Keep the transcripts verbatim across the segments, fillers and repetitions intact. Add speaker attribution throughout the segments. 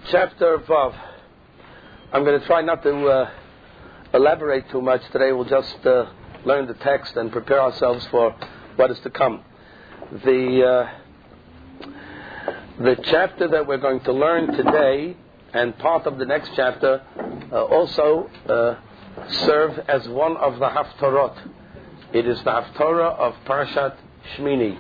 Speaker 1: Chapter Vav. I'm going to try not to uh, elaborate too much today. We'll just uh, learn the text and prepare ourselves for what is to come. The uh, the chapter that we're going to learn today and part of the next chapter uh, also uh, serve as one of the Haftorot. It is the Haftorah of Parshat Shmini.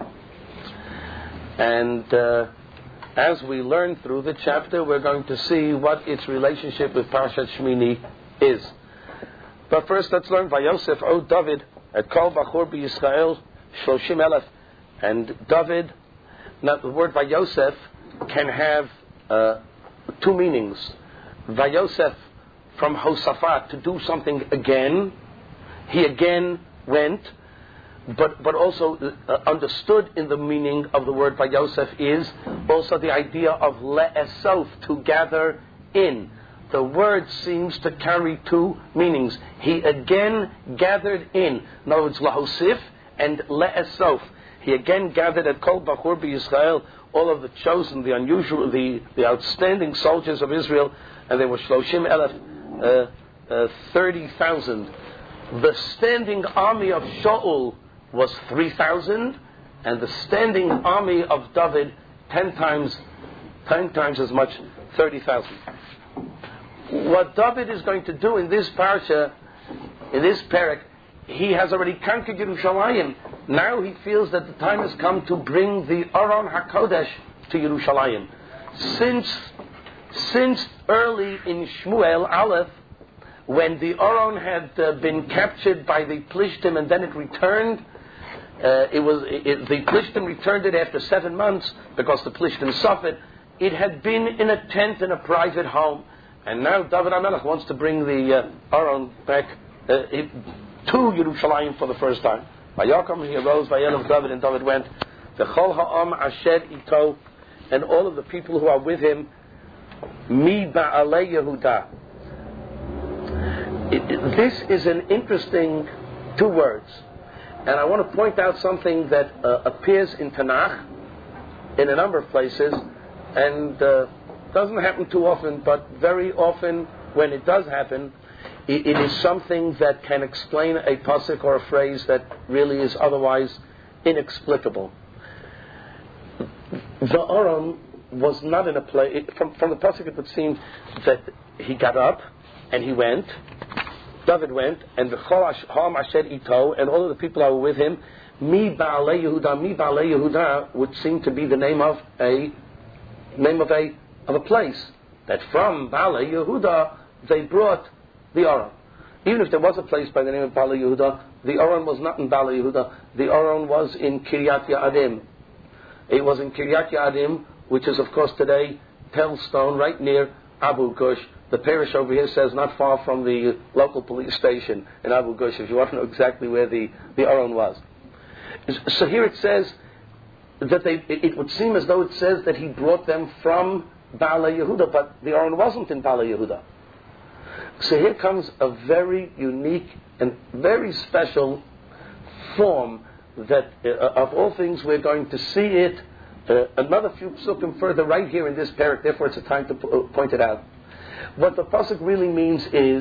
Speaker 1: And uh, as we learn through the chapter, we're going to see what its relationship with Parshat Shmini is. But first, let's learn Vayosef O David at Kol Bachur BeYisrael Shloshim Elef. And David, now the word Vayosef can have uh, two meanings. Vayosef from Hosafat, to do something again. He again went. But but also uh, understood in the meaning of the word Vayosef is also the idea of le'esof, to gather in. The word seems to carry two meanings. He again gathered in. In other words, lahosif and le'esof. He again gathered at Kol Bachur BeYisrael, all of the chosen, the unusual, the, the outstanding soldiers of Israel, and they were Shloshim Elef, uh, uh, thirty thousand. The standing army of Shaul was three thousand, and the standing army of David ten times, ten times as much, thirty thousand. What David is going to do in this parsha, in this parak, he has already conquered Yerushalayim. Now he feels that the time has come to bring the Aron HaKodesh to Yerushalayim. Since, since early in Shmuel Aleph, when the Aron had uh, been captured by the Plishtim and then it returned, Uh, it was it, the Plishtim returned it after seven months because the Plishtim suffered. It had been in a tent in a private home, and now David HaMelech wants to bring the uh, Aron back uh, it, to Yerushalayim for the first time. Vayakom, he arose, Vayelov David, and David went. V'chol ha'am asher ito, and all of the people who are with him, mi ba'alei Yehuda. It, it, this is an interesting two words. And I want to point out something that uh, appears in Tanakh in a number of places, and uh, doesn't happen too often, but very often when it does happen, it, it is something that can explain a pasuk or a phrase that really is otherwise inexplicable. The Aron was not in a place, from, from the pasuk it would seem that he got up and he went, David went, and the Chol Ha'am Asher Ito, and all of the people that were with him, Mi Ba'alei Yehuda, Mi Ba'alei Yehuda would seem to be the name of a name of a of a place. That from Ba'alei Yehuda they brought the Aron. Even if there was a place by the name of Ba'alei Yehuda, the Aron was not in Ba'alei Yehuda. The Aron was in Kiryat Ya'adim. It was in Kiryat Ya'adim, which is of course today Tel Stone, right near Abu Ghush. The parish over here says not far from the local police station in Abu Ghush, if you want to know exactly where the, the Aron was. So here it says that they, it would seem as though it says that he brought them from Ba'alei Yehuda, but the Aron wasn't in Ba'alei Yehuda. So here comes a very unique and very special form that uh, of all things we're going to see it uh, another few psukim further right here in this parak, therefore it's a time to p- uh, point it out. What the pasuk really means is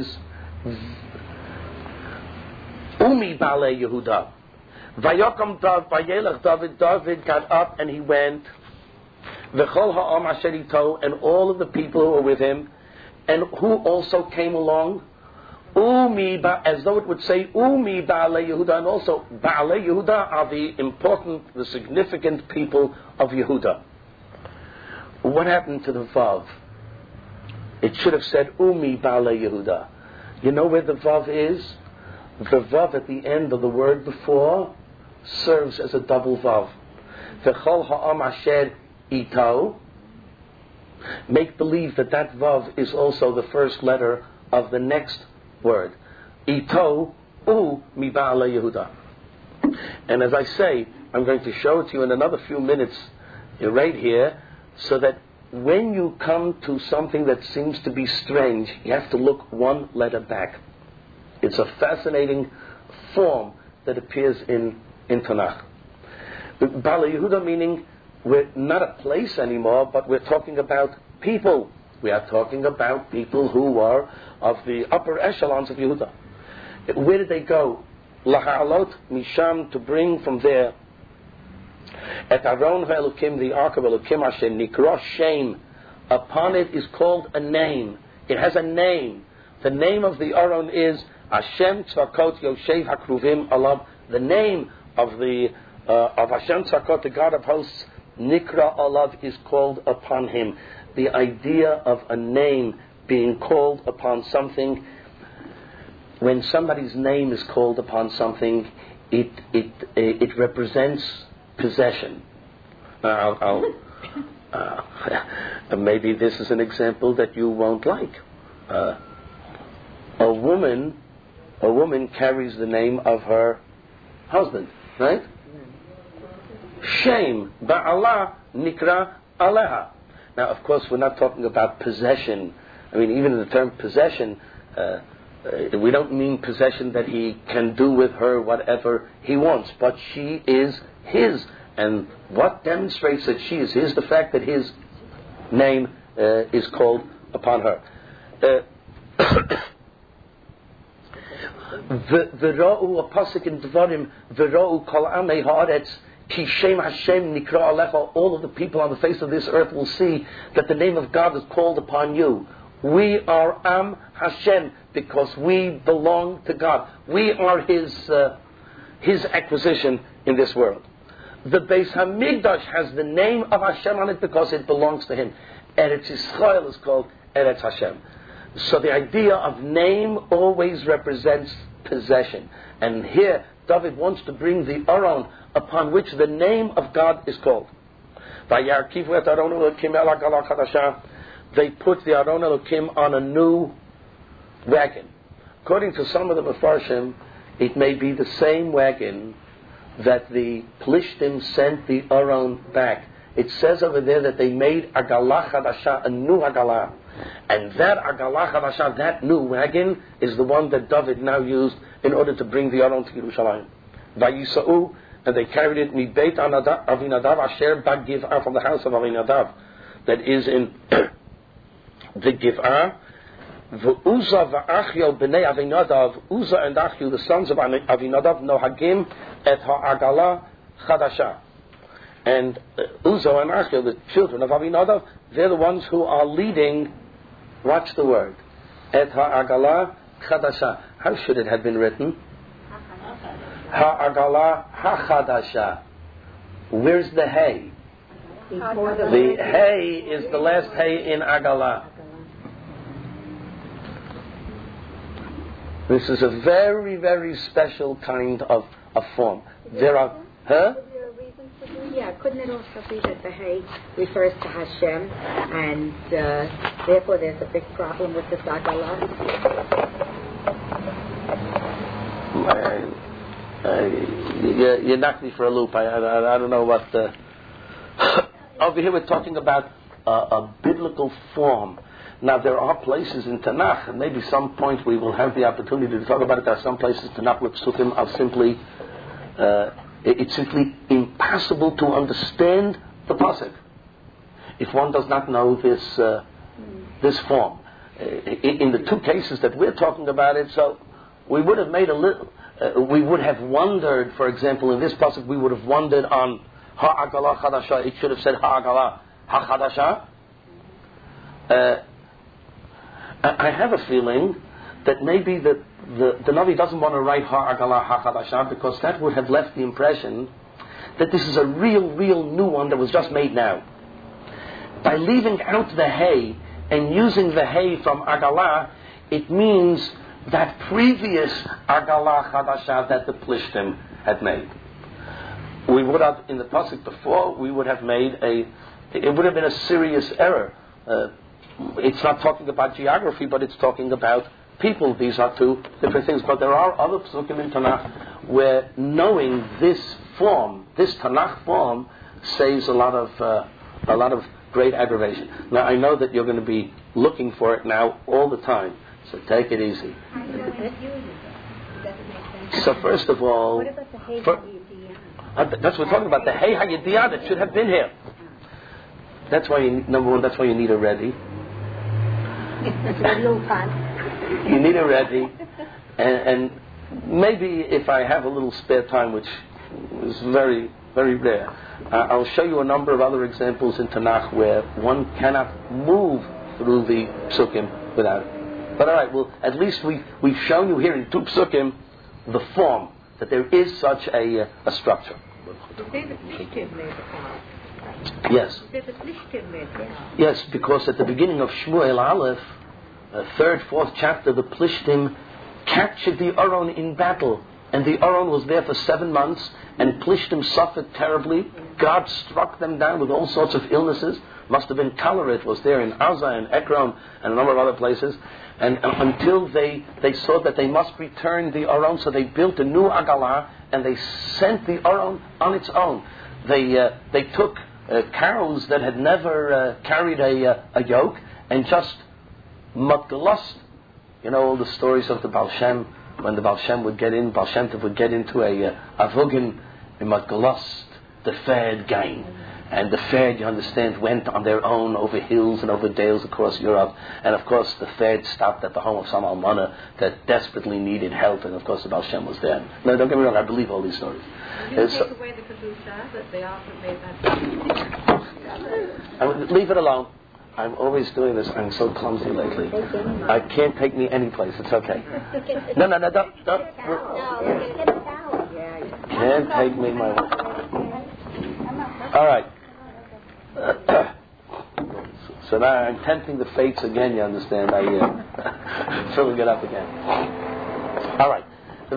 Speaker 1: Umi Ba'alei Yehuda. Vayokom David, Vayelech David, David got up and he went. V'chol ha'am asher ito, and all of the people who were with him, and who also came along. Umi, as though it would say Umi Ba'alei Yehuda, and also Ba'alei Yehuda are the important, the significant people of Yehuda. What happened to the Vav? It should have said Umi Ba'alei Yehuda. You know where the Vav is? The Vav at the end of the word before serves as a double Vav. V'chol ha'am asher ito. Make believe that that Vav is also the first letter of the next word. Ito u mi Ba'alei Yehuda. And as I say, I'm going to show it to you in another few minutes right here, so that when you come to something that seems to be strange, you have to look one letter back. It's a fascinating form that appears in, in Tanakh. Ba'alei Yehuda meaning we're not a place anymore, but we're talking about people. We are talking about people who are of the upper echelons of Yehuda. Where did they go? Laha'alot misham, to bring from there. Et Aron ve'elukim, the ark of Elukim Hashem, nikra shem. Upon it is called a name. It has a name. The name of the Aron is Hashem Tzvakot Yoshev Hakruvim Alav. The name of the uh, of Hashem Tzvakot, the God of hosts, Nikra Alav, is called upon him. The idea of a name being called upon something, when somebody's name is called upon something, it it it represents possession. Now, I'll, I'll, uh, maybe this is an example that you won't like. Uh, a woman, a woman carries the name of her husband, right? Shame, ba'ala nikra aleha. Now, of course, we're not talking about possession. I mean, even in the term possession, uh, uh, we don't mean possession that he can do with her whatever he wants, but she is his. And what demonstrates that she is his? The fact that his name uh, is called upon her. V'ra'u, a pasuk in Devarim, v'ra'u kol amei haaretz, ki shem Hashem nikra alecha. All of the people on the face of this earth will see that the name of God is called upon you. We are Am Hashem because we belong to God. We are His uh, His acquisition in this world. The Beis Hamikdash has the name of Hashem on it because it belongs to Him. Eretz Yisrael is called Eretz Hashem. So the idea of name always represents possession. And here, David wants to bring the Aron upon which the name of God is called. They put the Aron Elokim on a new wagon. According to some of the Mefarshim, it may be the same wagon that the Plishtim sent the Aron back. It says over there that they made Agalah Chadasha, a new Agalah. And that Agalah Chadasha, that new wagon, is the one that David now used in order to bring the Aron to Yerushalayim. Vayisa'u, and they carried it mi Beit Avinadav Asher Bag Giv'ah, from the house of Avinadav, that is in the Giv'ah. V'Uza v'Achio b'nei Avinadav, Uza and Achio, the sons of Avinadav, nohagim et ha'Agalah Chadasha. And uh, Uzo and Achio, the children of Avinadav, they're the ones who are leading. Watch the word. Et ha'Agalah Chadasha. How should it have been written? Ha'Agalah Ha'Chadasha. Where's the hay? The hay is the last hay in Agalah. This is a very, very special kind of, of form. There are, huh?
Speaker 2: Yeah, couldn't it also be that the hay refers to Hashem, and uh, therefore there's a big problem with the Agalah?
Speaker 1: Uh, uh, you, you knocked me for a loop. I, I, I don't know what. Uh, over here we're talking about uh, a biblical form. Now there are places in Tanakh, and maybe some point we will have the opportunity to talk about it. There are some places in Tanakh where psukim are simply. Uh, It's simply impossible to understand the pasuk if one does not know this uh, this form. In the two cases that we're talking about it, so we would have made a little. Uh, we would have wondered, for example, in this pasuk, we would have wondered on ha'agalah chadasha. It should have said ha'agalah ha'chadasha. Uh, I have a feeling that maybe the, the, the Navi doesn't want to write ha'agalah ha'chadasha because that would have left the impression that this is a real, real new one that was just made now. By leaving out the hay and using the hay from agalah, it means that previous agalah chadasha that the Plishtim had made. We would have, in the pasuk before, we would have made a, it would have been a serious error. Uh, it's not talking about geography, but it's talking about people. These are two different things. But there are other psukim in Tanakh where knowing this form, this Tanakh form, saves a lot of uh, a lot of great aggravation. Now I know that you're going to be looking for it now all the time, so take it easy. So first of all,
Speaker 2: what about the Hey
Speaker 1: for, uh, that's what we're talking about. The Hey Hayidiyah that should have been here. That's why you, number one. That's why you need a ready.
Speaker 2: It's a little fun.
Speaker 1: You need it ready. And, and maybe if I have a little spare time, which is very, very rare, uh, I'll show you a number of other examples in Tanakh where one cannot move through the psukim without it. But all right, well, at least we, we've shown you here in two psukim the form, that there is such a, a structure. Yes. Yes, because at the beginning of Shmuel Aleph, uh, third, fourth chapter, the Plishtim captured the Aron in battle. And the Aron was there for seven months, and Plishtim suffered terribly. God struck them down with all sorts of illnesses. Must have been cholera. It was there in Azza and Ekron and a number of other places. And uh, until they, they saw that they must return the Aron, so they built a new Agalah, and they sent the Aron on its own. They uh, they took uh, cows that had never uh, carried a, uh, a yoke, and just matgalust. You know all the stories of the Baal Shem, when the Baal Shem would get in, Baal Shem Tov would get into a uh, avugin, in matgalust, the Fed gain. And the Fed, you understand, went on their own over hills and over dales across Europe. And of course, the Fed stopped at the home of some almana that desperately needed help. And of course, the Baal Shem was there. No, don't get me wrong, I believe all these stories.
Speaker 3: Did you take so, away the kedusha that they often made that?
Speaker 1: I would leave it alone. I'm always doing this. I'm so clumsy lately. I can't take me any place. It's okay. No, no, no, don't. don't. Can't take me my way. All right. So now I'm tempting the fates again, you understand. I uh, filling it up again. All right.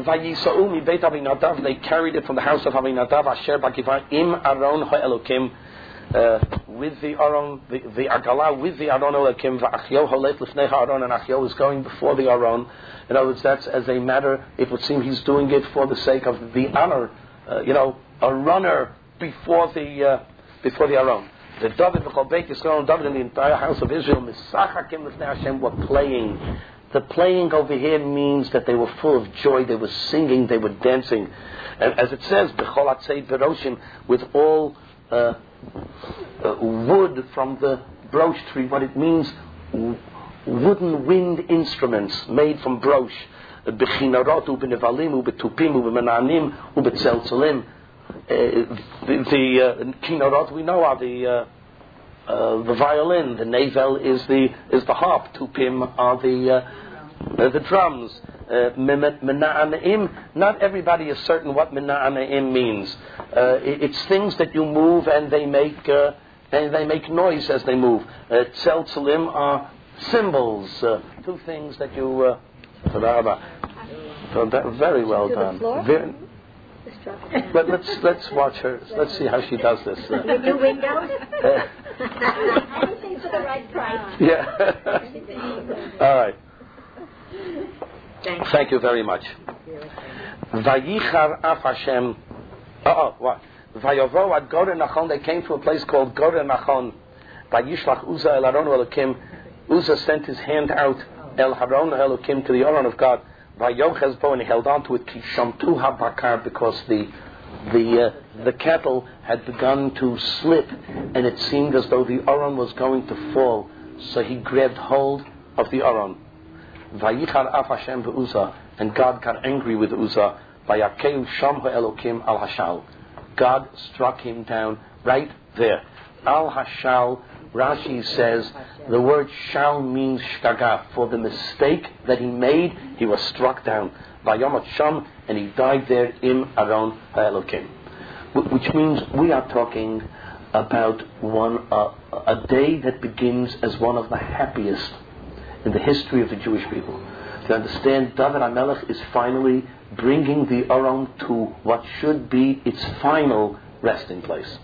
Speaker 1: They carried it from the house of Avinadav, Asher Bakiva, Im Aron Ha'elokim, uh, with the Aron, the, the Agalah, with the Aron Ha'elokim, Va'achyo Holech Lifnei Ha'aron, and Achyo is going before the Aron. In other words, that's as a matter, it would seem he's doing it for the sake of the honor, uh, you know, a runner before the uh, before the Aron. The David v'Cholbeit Yisrael and David in the entire house of Israel, Misachakim Lifnei Hashem, were playing. The playing over here means that they were full of joy, they were singing, they were dancing. And as it says, B'chol Atzei Beroshim, with all uh, uh, wood from the brosh tree, what it means, w- wooden wind instruments made from brosh. B'chinarot, u'b'nevalim, u'b'tupim, u'b'menanim, u'b'tzelzelim. Uh, the the uh, kinarot we know are the uh, uh, the violin, the navel is the is the harp, tupim are the uh, uh, the drums. Uh, mena'anaim, not everybody is certain what mena'anaim means. Uh, it, it's things that you move and they make uh, and they make noise as they move. Uh, tzelzelim are cymbals, uh, two things that you. Uh, so that, very well done. Very, But let's let's watch her. Let's see how she does this. Uh,
Speaker 2: With new windows.
Speaker 4: Anything for the right price.
Speaker 1: Yeah. All right.
Speaker 2: Thank,
Speaker 1: Thank you very much. Vayichar af Hashem. Oh, what? Vayovo at Goder Nachon. They came to a place called Goder Nachon. Vayishlach Uzzah el Aron Elokim. Uzzah sent his hand out el Haron Elokim to the Aron of God. Vayoches bo, and he held on to it kishamtu habakar, because the the uh, the cattle had begun to slip, and it seemed as though the Aron was going to fall. So he grabbed hold of the Aron. Vayichar af Hashem beUzzah, and God got angry with Uzzah. Vayakeu sham ha'elokim al hashal. God struck him down right there. Al hashal. Rashi says the word shal means shkaga. For the mistake that he made, he was struck down. Vayomat sham, and he died there im Aron ha'elokim. Which means we are talking about one uh, a day that begins as one of the happiest in the history of the Jewish people. To understand, David HaMelech is finally bringing the Aron to what should be its final resting place.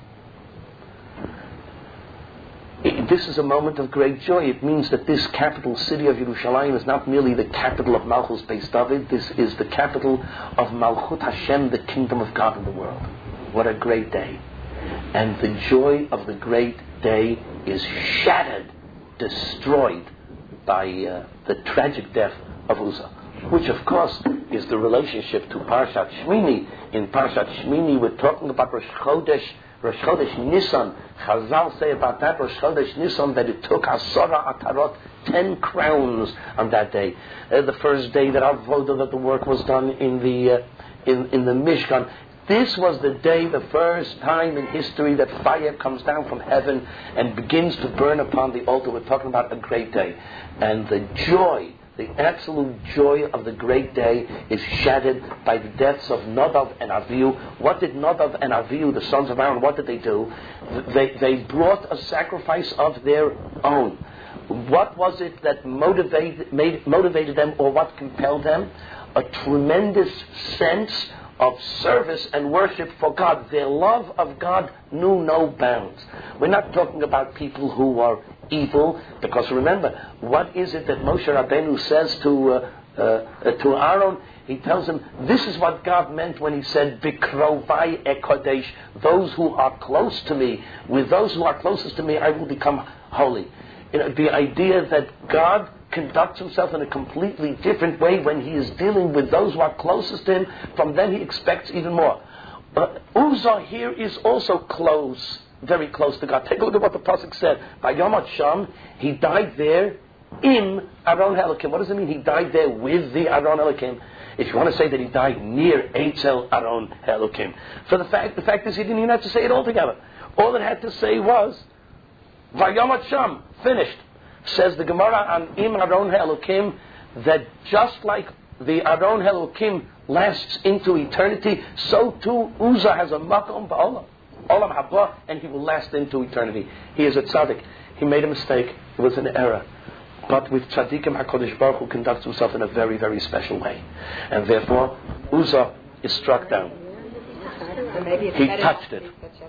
Speaker 1: It, this is a moment of great joy. It means that this capital city of Yerushalayim is not merely the capital of Malchus Beis David. This is the capital of Malchut Hashem, the kingdom of God in the world. What a great day. And the joy of the great day is shattered, destroyed by uh, the tragic death of Uzzah, which of course is the relationship to Parshat Shmini. In Parshat Shmini we're talking about Rosh Chodesh Rosh Chodesh Nisan, Chazal say about that Rosh Chodesh Nisan that it took Asara Atarot, ten crowns on that day. Uh, the first day that Avodah, that the work was done in the uh, in in the Mishkan. This was the day, the first time in history that fire comes down from heaven and begins to burn upon the altar. We're talking about a great day. And the joy, the absolute joy of the great day is shattered by the deaths of Nadav and Avihu. What did Nadav and Avihu, the sons of Aaron, what did they do? They, they brought a sacrifice of their own. What was it that motivated, made, motivated them, or what compelled them? A tremendous sense of service and worship for God. Their love of God knew no bounds. We're not talking about people who are evil, because remember, what is it that Moshe Rabbeinu says to uh, uh, to Aaron? He tells him, this is what God meant when he said, Bikrovai ekodesh, those who are close to me, with those who are closest to me, I will become holy. You know, the idea that God conducts himself in a completely different way when he is dealing with those who are closest to him. From them he expects even more. Uh, Uzzah here is also close, very close to God. Take a look at what the Pasuk said. By Yom Sham, he died there in Aron Elokim. What does it mean? He died there with the Aron Elokim. If you want to say that he died near Eitzel Aron Elokim. So the fact, the fact is he didn't even have to say it all together. All it had to say was, Vayom Sham, finished. Says the Gemara on Im Aron Elokim that just like the Aron Elokim lasts into eternity, so too Uzzah has a makom ba'olam, olam haba, and he will last into eternity. He is a tzaddik. He made a mistake. It was an error. But with tzaddikim, HaKadosh Baruch Hu conducts himself in a very, very special way. And therefore, Uzzah is struck down. He touched it.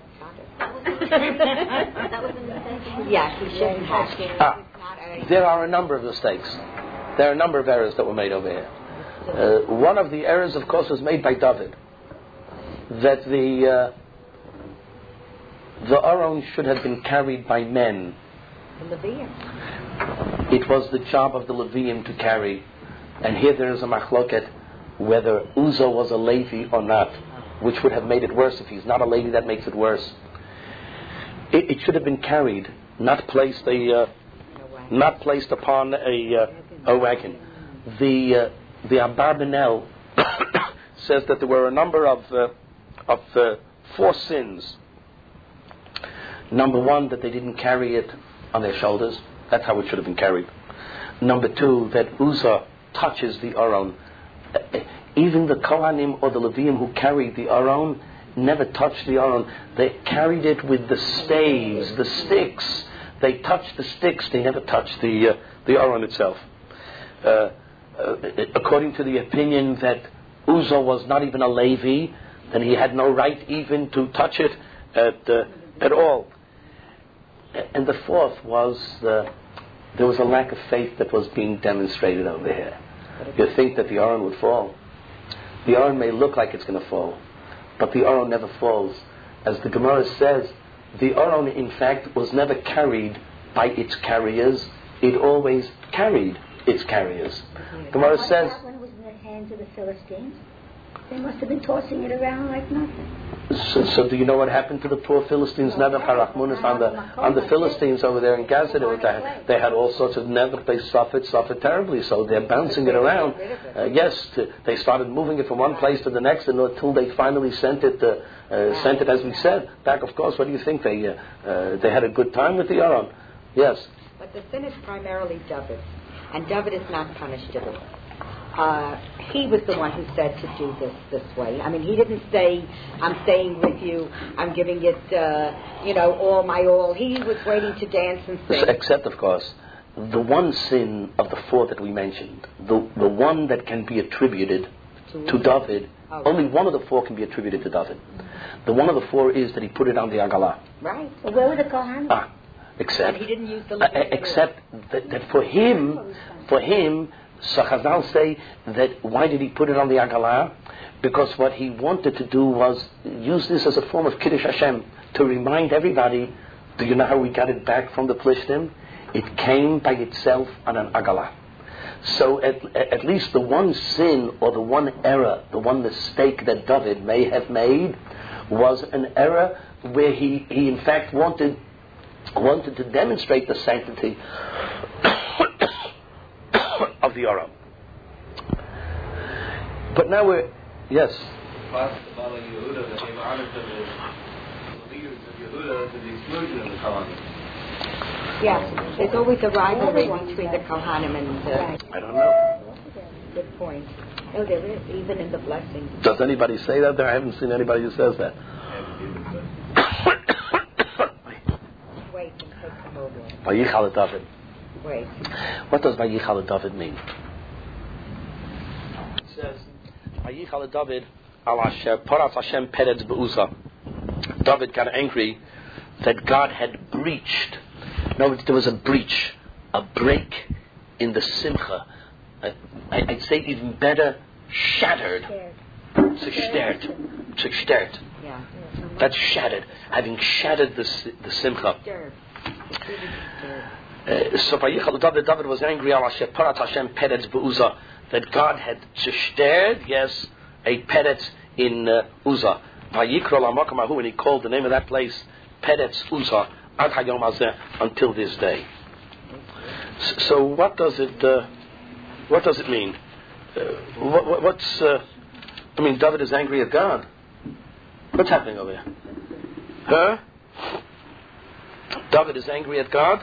Speaker 2: Yeah, he shouldn't have.
Speaker 1: Ah, there are a number of mistakes. There are a number of errors that were made over here. Uh, one of the errors, of course, was made by David. That the uh, the Aron should have been carried by men.
Speaker 2: The Levium.
Speaker 1: It was the job of the Levium to carry. And here there is a machloket whether Uzzah was a Levi or not, which would have made it worse. If he's not a Levi, that makes it worse. It, it should have been carried, not placed a, uh, not placed upon a uh, a wagon. The uh, the Abarbanel says that there were a number of uh, of uh, four sins. Number one, that they didn't carry it on their shoulders. That's how it should have been carried. Number two, that Uzzah touches the Aron. Even the Kohanim or the Levium who carried the Aron never touched the Aron. They carried it with the staves, the sticks. They touched the sticks. They never touched the uh, the Aron itself. Uh, uh, according to the opinion that Uzzah was not even a Levi, then he had no right even to touch it at uh, at all. And the fourth was uh, there was a lack of faith that was being demonstrated over here. You think that the Aron would fall. The Aron may look like it's going to fall, but the Aron never falls. As the Gemara says, the Aron in fact was never carried by its carriers. It always carried its carriers.
Speaker 4: Mm-hmm.
Speaker 1: Gemara says,
Speaker 4: when it was in the hands of the Philistines, they must have been tossing it around like nothing.
Speaker 1: So, so do you know what happened to the poor Philistines? Never Harachmunis on the on the Philistines over there in Gaza. They, were, they had all sorts of never. They suffered, suffered terribly. So they're bouncing it around. Uh, yes, to, they started moving it from one place to the next until they finally sent it. Uh, uh, sent it, as we said, back. Of course. What do you think? They uh, uh, they had a good time with the Aron. Yes.
Speaker 2: But the sin is primarily David, and David is not punished at all. Uh, he was the one who said to do this this way. I mean, he didn't say, I'm staying with you, I'm giving it, uh, you know, all my all. He was waiting to dance and sing.
Speaker 1: Except, of course, the one sin of the four that we mentioned, the the one that can be attributed to, to David, oh. Only one of the four can be attributed to David. The one of the four is that he put it on the Agalah.
Speaker 2: Right.
Speaker 4: Well, where were the Kohanim?
Speaker 1: Ah, except,
Speaker 2: and he didn't use the
Speaker 1: uh, except that, that for him, for him, so Chazal say that why did he put it on the Agalah? Because what he wanted to do was use this as a form of Kiddush Hashem, to remind everybody, do you know how we got it back from the Plishtim? It came by itself on an Agalah. So at, at least the one sin or the one error, the one mistake that David may have made was an error where he, he in fact wanted wanted to demonstrate the sanctity of the Aram. But now we're yes.
Speaker 2: Yeah, there's always a rivalry between the Kohanim and the...
Speaker 1: I don't know.
Speaker 2: Good point. Oh, there is, even in the blessings.
Speaker 1: Does anybody say that there? I haven't seen anybody who says that.
Speaker 2: Wait, and take them over.
Speaker 1: Vayichal David.
Speaker 2: Wait.
Speaker 1: What does Vayichal David mean? It says, Vayichal David al Hashem, Paras Hashem Peretz Be'uza. David got angry that God had breached. No, there was a breach, a break in the simcha. I, I'd say even better, shattered. Zerstört. Zerstört.
Speaker 2: Yeah.
Speaker 1: That's shattered. Having shattered the the simcha. Uh, so Vayichal David, David was angry al Hashem, Paras Hashem Peretz Be'uza, that God had zerstört, yes, a Peretz in uh, Uzzah. Vayikra l'makom hahu, and he called the name of that place Peretz Uzzah ad hayom hazeh, until this day. So what does it uh, what does it mean? Uh, what, what, what's uh, I mean, David is angry at God. What's happening over here? Huh? David is angry at God?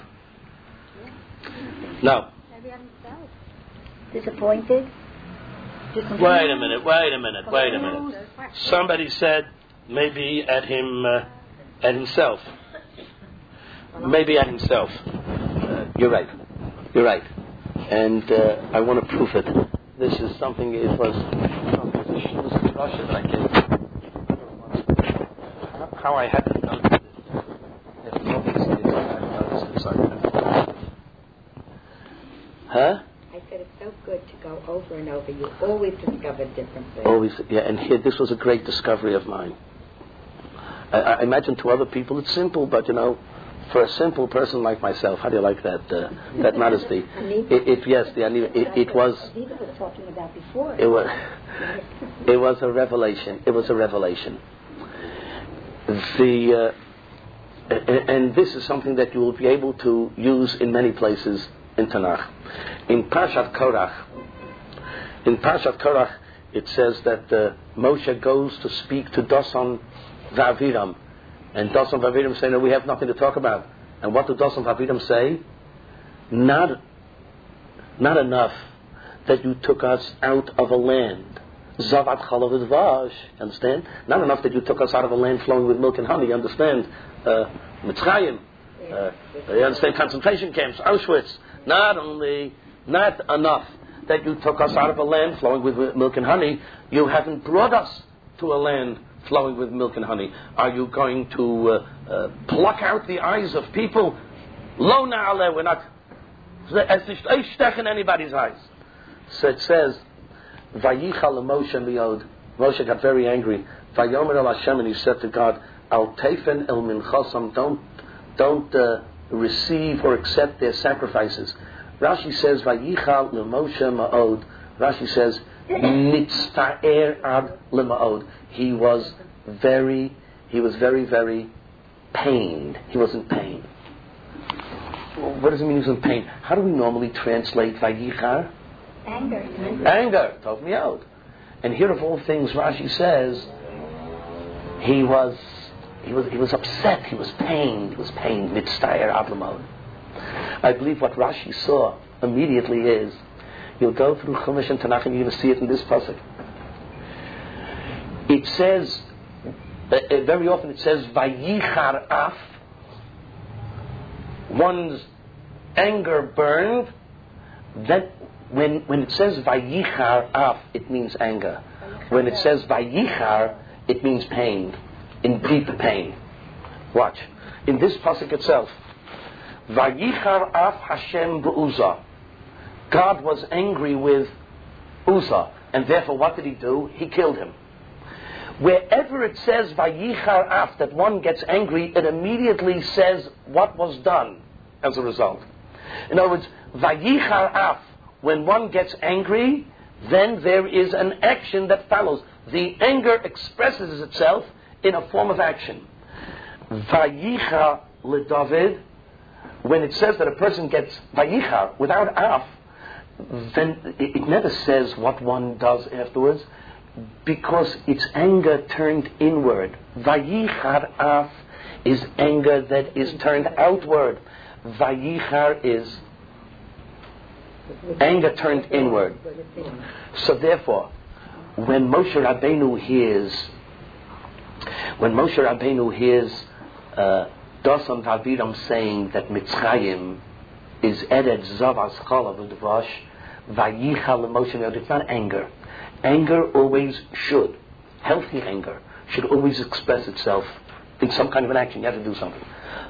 Speaker 1: No.
Speaker 4: Disappointed?
Speaker 1: Wait a minute, wait a minute, wait a minute. Somebody said maybe at him, uh, at himself. Maybe at himself. Uh, you're right. You're right. And uh, I want to prove it. This is something, it was something she was in Russia that I gave. How I hadn't noticed it. If nobody's here, I hadn't noticed it. Sorry. Huh?
Speaker 2: I said it's so good to go over and over. You always discover different things.
Speaker 1: Always, yeah. And here, this was a great discovery of mine. I, I imagine to other people it's simple, but you know, for a simple person like myself, how do you like that? Uh, that modesty. It, it yes, the it, it, it was.
Speaker 4: Anita was talking about before.
Speaker 1: It was. It was a revelation. It was a revelation. The uh, and, and this is something that you will be able to use in many places in Tanakh. In Parshat Korach, in Parshat Korach, it says that uh, Moshe goes to speak to Dasan v'Aviram, and Dasan v'Aviram say, "No, we have nothing to talk about." And what do Dasan v'Aviram say? Not, not enough that you took us out of a land, Zavat Chalav Udvash. Understand? Not enough that you took us out of a land flowing with milk and honey. Understand? Uh, Mitzrayim. Uh, you understand? Concentration camps, Auschwitz. Not only, not enough that you took us out of a land flowing with milk and honey, you haven't brought us to a land flowing with milk and honey. Are you going to uh, uh, pluck out the eyes of people? Lo na'aleh, we're not, es nicht einstechen anybody's eyes. So it says, Vayichal Moshe miyod. Moshe got very angry. Vayomer el Hashem, and he said to God, Al teifen el minchasam, don't, don't uh, receive or accept their sacrifices. Rashi says, Vayichal Moshe ma'od. Rashi says, Mitzta'er ad lema'od. He was very, he was very, very pained. He was in pain. What does it mean he was in pain? How do we normally translate Vayichar?
Speaker 4: Anger.
Speaker 1: Anger. Tov me out. And here of all things, Rashi says, he was, he was, he was upset. He was pained. He was pained. Mitzta'er ad lema'od. I believe what Rashi saw immediately is, you'll go through Chumash and Tanakh and you're going to see it in this pasuk. It says, uh, uh, very often it says, Vayichar af, one's anger burned. Then when, when it says Vayichar af, it means anger. When it says Vayichar, it means pain, in deep pain. Watch. In this pasuk itself, Vayichar af Hashem b'Uzzah. God was angry with Uzzah, and therefore what did he do? He killed him. Wherever it says Vayichar af, that one gets angry, it immediately says what was done as a result. In other words, Vayichar af, when one gets angry, then there is an action that follows. The anger expresses itself in a form of action. Vayicha leDavid, when it says that a person gets Vayicha without af, then it, it never says what one does afterwards, because it's anger turned inward. Vayichar af is anger that is turned outward. Vayichar is anger turned inward. So therefore, when Moshe Rabbeinu hears, when Moshe Rabbeinu hears uh, Dasan Vaviram saying that Mitzrayim is Eretz Zavas Chalav Udvash, Vayichal Moshe, it's not anger. Anger always should, healthy anger, should always express itself in some kind of an action. You have to do something.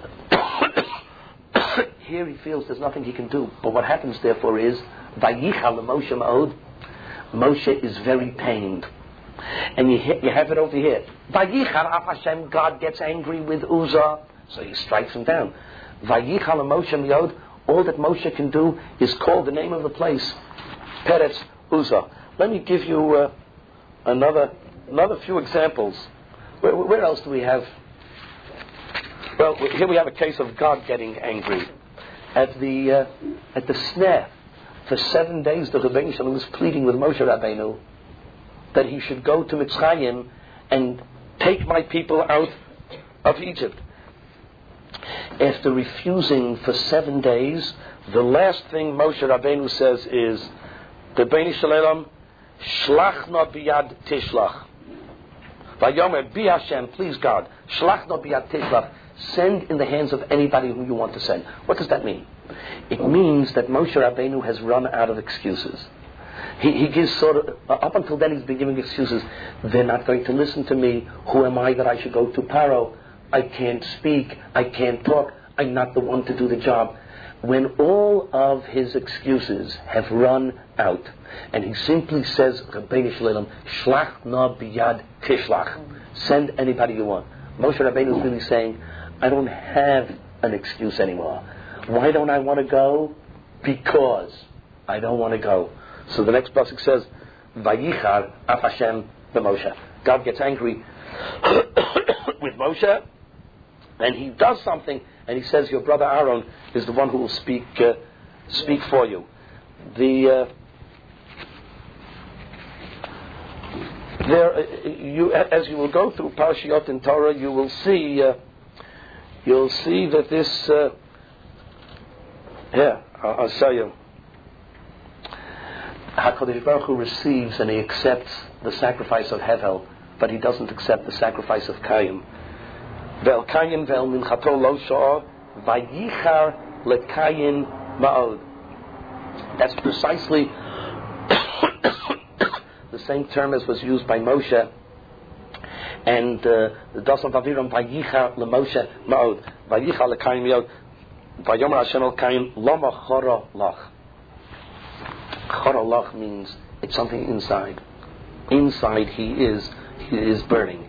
Speaker 1: Here he feels there's nothing he can do. But what happens therefore is, Vayichal Moshe Ma'od, Moshe is very pained. And you, you have it over here. Vayichal Af Hashem, God gets angry with Uzzah, so he strikes him down. Vayichal Moshe Ma'od, all that Moshe can do is call the name of the place, Peretz Uzzah. Let me give you uh, another another few examples. Where, where else do we have? Well, here we have a case of God getting angry. At the uh, at the snare, for seven days, the Rebbeinu Shalom was pleading with Moshe Rabbeinu that he should go to Mitzrayim and take my people out of Egypt. After refusing for seven days, the last thing Moshe Rabbeinu says is, the Rebbeinu Shalom, Shlachna biyad tishlach. Vayomer bi Hashem, please God, Shlachna biyad tishlach. Send in the hands of anybody who you want to send. What does that mean? It means that Moshe Rabbeinu has run out of excuses. He, he gives sort of, uh, up until then he's been giving excuses. They're not going to listen to me. Who am I that I should go to Paro? I can't speak. I can't talk. I'm not the one to do the job. When all of his excuses have run out, and he simply says, Rabbeinu Shalom, Shlach na biyad tishlach. Send anybody you want. Moshe Rabbeinu is really saying, I don't have an excuse anymore. Why don't I want to go? Because I don't want to go. So the next pasuk says, Vayichar af Hashem b'Moshe. God gets angry with Moshe, and he does something, and he says, your brother Aaron is the one who will speak uh, speak for you. The uh, there, uh, you as you will go through Parashiyot in Torah, you will see uh, you'll see that this. Uh, yeah, I'll, I'll show you. HaKadosh Baruch Hu receives and he accepts the sacrifice of Hevel, but he doesn't accept the sacrifice of Kayin. Vel Kayin vel minchato lo sha'ah vayichar lekayin ma'od. That's precisely the same term as was used by Moshe. And the Dasan Vaviram vayichar leMoshe ma'od vayichar lekayin ma'od vayomer Hashem el Kayin lama chara lach. Chara lach means it's something inside. Inside he is he is burning.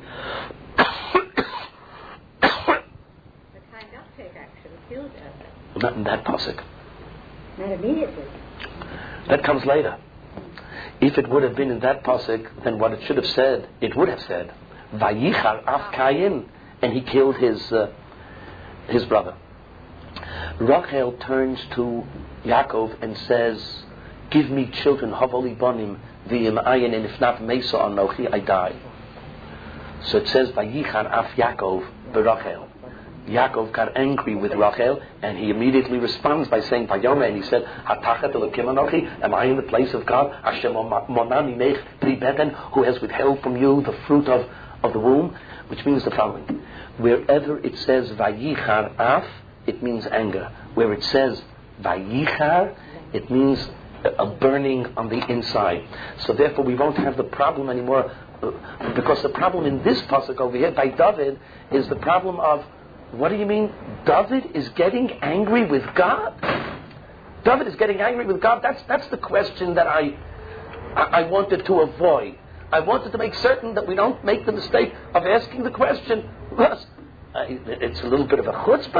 Speaker 1: Not in that pasuk.
Speaker 4: Not immediately.
Speaker 1: That comes later. If it would have been in that pasuk, then what it should have said, it would have said, Vayichar af Kayin, and he killed his uh, his brother. Rachel turns to Yaakov and says, give me children, havoli banim, v'im ayin, and if not mesa anochi, I die. So it says, Vayichar af Yaakov b'Rachel. Yaakov got angry with Rachel, and he immediately responds by saying, Vayomer, and he said, Hatachat Elokim Anochi, am I in the place of God? Hashem monani mech pri beten, who has withheld from you the fruit of, of the womb? Which means the following. Wherever it says Vayichar af, it means anger. Where it says Vayichar, it means a burning on the inside. So therefore we won't have the problem anymore, because the problem in this pasuk over here by David is the problem of, what do you mean? David is getting angry with God? David is getting angry with God? That's that's the question that I, I I wanted to avoid. I wanted to make certain that we don't make the mistake of asking the question. Yes, uh, it's a little bit of a chutzpah.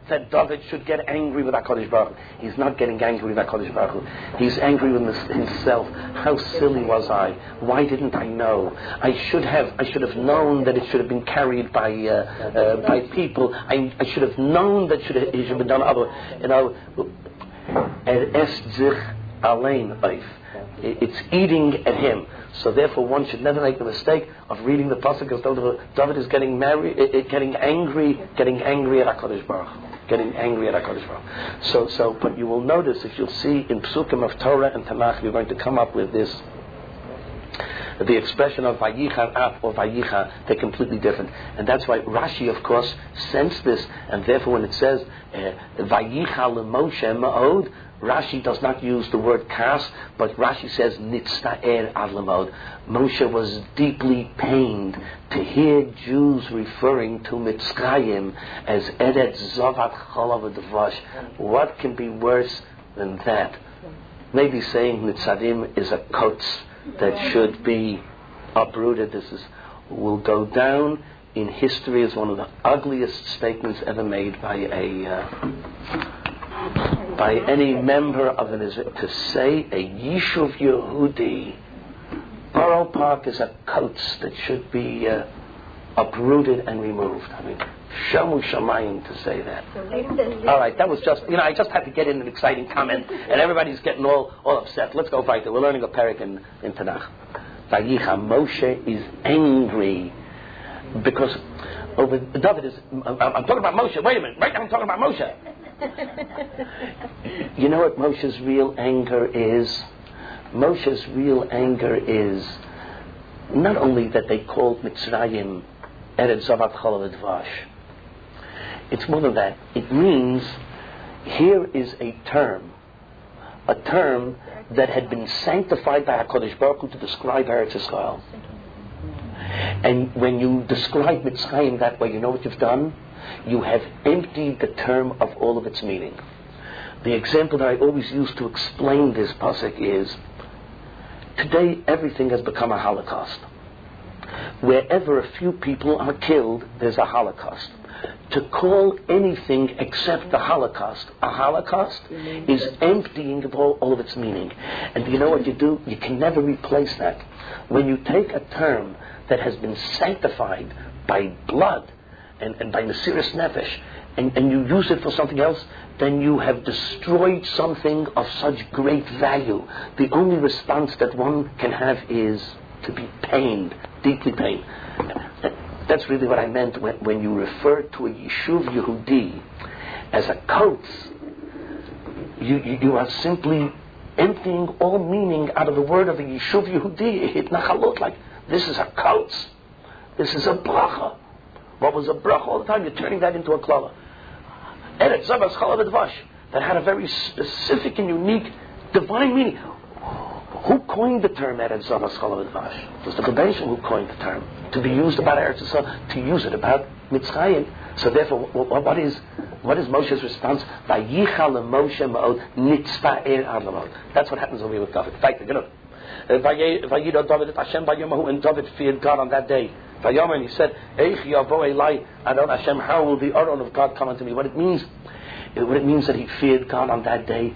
Speaker 1: that David should get angry with HaKadosh Baruch Hu. He's not getting angry with HaKadosh Baruch Hu. He's angry with himself. How silly was I? Why didn't I know? I should have. I should have known that it should have been carried by uh, uh, by people. I, I should have known that should have, it should have been done other. You know, er est sich allein auf. It's eating at him. So therefore, one should never make the mistake of reading the pasuk as though David is getting married, getting angry, getting angry at HaKadosh Baruch Hu. Getting angry at HaKadosh Baruch Hu. So, so, but you will notice, if you'll see in Psukim of Torah and Tanakh, you're going to come up with this. The expression of Vayicha Af or Vayicha, they're completely different. And that's why Rashi, of course, sensed this. And therefore, when it says Vayicha LeMoshe Ma'od, Rashi does not use the word kas, but Rashi says Nitzta'er Ad Lamod. Moshe was deeply pained to hear Jews referring to Mitzrayim as Eretz Zavat Chalav Dvash. What can be worse than that? Maybe saying Nitzadim is a kotz that should be uprooted. This is will go down in history as one of the ugliest statements ever made by a uh, by any member of an Israel. To say a Yishuv Yehudi, Borough Park is a kotz that should be uh, uprooted and removed. I mean, Shamu Shamayim to say that. All right, that was just, you know, I just had to get in an exciting comment, and everybody's getting all, all upset. Let's go weiter. We're learning a parak in, in Tanakh. Vayicha, Moshe is angry because over David is. I'm, I'm talking about Moshe. Wait a minute, right now I'm talking about Moshe. You know what Moshe's real anger is? Moshe's real anger is not only that they called Mitzrayim Eretz Zavat Chalav Dvash. It's more than that. It means here is a term, a term that had been sanctified by HaKadosh Baruch Hu to describe Eretz Yisrael. And when you describe Mitzrayim that way, you know what you've done? You have emptied the term of all of its meaning. The example that I always use to explain this pasuk is, today everything has become a Holocaust. Wherever a few people are killed, there's a Holocaust. To call anything except the Holocaust a Holocaust is emptying of all, all of its meaning. And you know what you do? You can never replace that. When you take a term that has been sanctified by blood and, and by Mesiras Nefesh, and, and you use it for something else, then you have destroyed something of such great value. The only response that one can have is to be pained, deeply pained. That's really what I meant when, when you refer to a Yishuv Yehudi as a kotz. You, you, you are simply emptying all meaning out of the word of the Yishuv Yehudi. It nachalot, like, this is a kotz. This is a bracha. What was a bracha all the time? You're turning that into a klala. Eretz Zavat Chalav Dvash, that had a very specific and unique divine meaning. Who coined the term Eretz Zavat Chalav Dvash? It was the Rebbeinu who coined the term to be used about Eretz Yisrael, to use it about Mitzrayim. So therefore, what is what is Moshe's response? Vayicha LeMoshe Ma'od Nitzta'er Ad Lamod. That's what happens over here with David. Thank you. Vayida David et Hashem Vayomahu, and David feared God on that day. Vayomer, and he said, Eich Yavo Elai Adon Hashem, how will the Aron of God come unto me? What it means, what it means that he feared God on that day.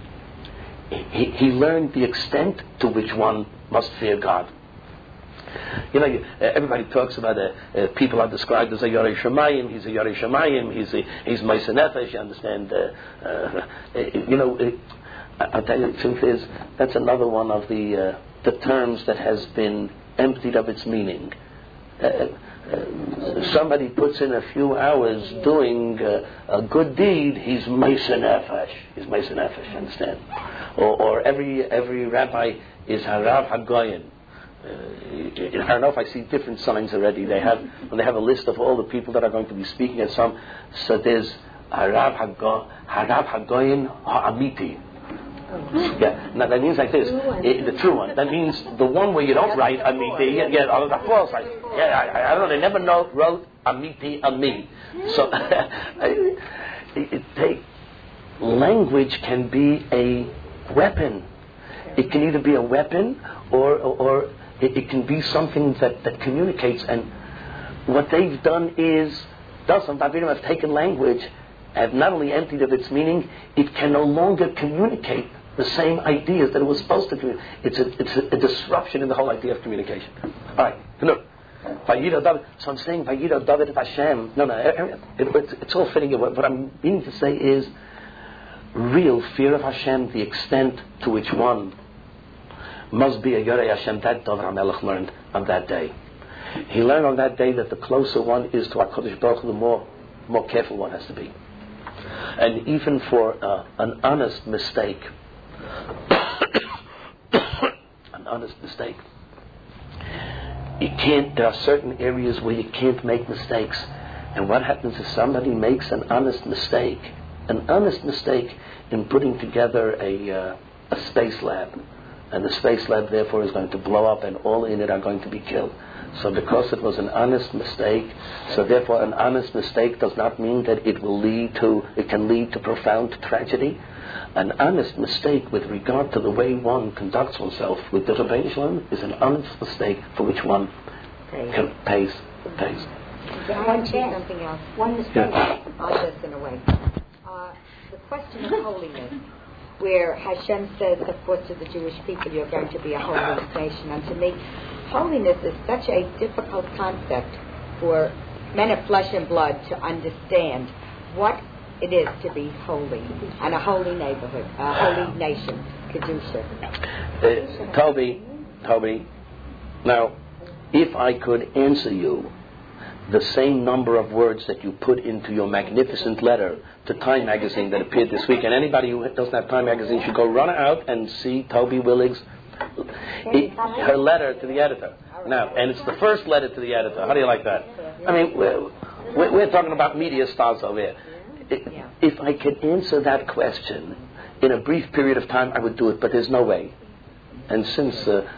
Speaker 1: He, he learned the extent to which one must fear God. You know, uh, everybody talks about uh, uh, people are described as a Yorei Shemayim. He's a Yorei Shemayim. He's a, he's Meiser Nefesh. You understand? Uh, uh, you know, uh, I'll tell you the truth is that's another one of the uh, the terms that has been emptied of its meaning. Uh, uh, somebody puts in a few hours doing uh, a good deed. He's Meiser Nefesh. He's Meiser Nefesh. You understand? Or, or every every rabbi is Harav Hagoyin. Uh, I don't know if I see different signs already. They have when they have a list of all the people that are going to be speaking at some. So there's Harav Hago, Harav Hagoyin Ha'amiti. Yeah, now that means like this, it, the true one. That means the one where you don't write Amiti. Yeah, yeah, oh, the false. Like, yeah, I, I don't know. They never know, wrote Amiti Ami. So it, it, it, language can be a weapon. It can either be a weapon or or, or it, it can be something that, that communicates. And what they've done is, Dasan Davidim have taken language
Speaker 5: have not only emptied of its meaning, it can no longer communicate the same ideas that it was supposed to communicate. It's a, it's a, a disruption in the whole idea of communication. All right, look. Vayira David. So I'm saying Vayira David of Hashem. No, no, it, it, it's all fitting. What, what I'm meaning to say is real fear of Hashem, the extent to which one must be a Yorei Hashem. That David HaMelech learned on that day. He learned on that day that the closer one is to HaKadosh Baruch Hu, the more, more careful one has to be. And even for uh, an honest mistake, an honest mistake, you can't, there are certain areas where you can't make mistakes. And what happens if somebody makes an honest mistake, an honest mistake in putting together a, uh, a space lab, and the space lab therefore is going to blow up and all in it are going to be killed. So because it was an honest mistake, so therefore an honest mistake does not mean that it will lead to, it can lead to profound tragedy. An honest mistake with regard to the way one conducts oneself with the Rebbeinu Shalom is an honest mistake for which one
Speaker 2: pays.
Speaker 5: Can, pays. pays.
Speaker 2: I want to say something else.
Speaker 4: One mistake.
Speaker 2: Yeah. On this in a way. Uh, the question of holiness, where Hashem says, of course, to the Jewish people, you're going to be a holy nation unto me. Holiness is such a difficult concept for men of flesh and blood to understand what it is to be holy and a holy neighborhood, a holy nation, Kedusha.
Speaker 5: Uh, Toby, Toby, now, if I could answer you the same number of words that you put into your magnificent letter to Time Magazine that appeared this week, and anybody who doesn't have Time Magazine should go run out and see Toby Willig's it, her letter to the editor. Now, and it's the first letter to the editor. How do you like that? I mean, we're, we're talking about media stars over here. If I could answer that question in a brief period of time, I would do it, but there's no way. And since uh,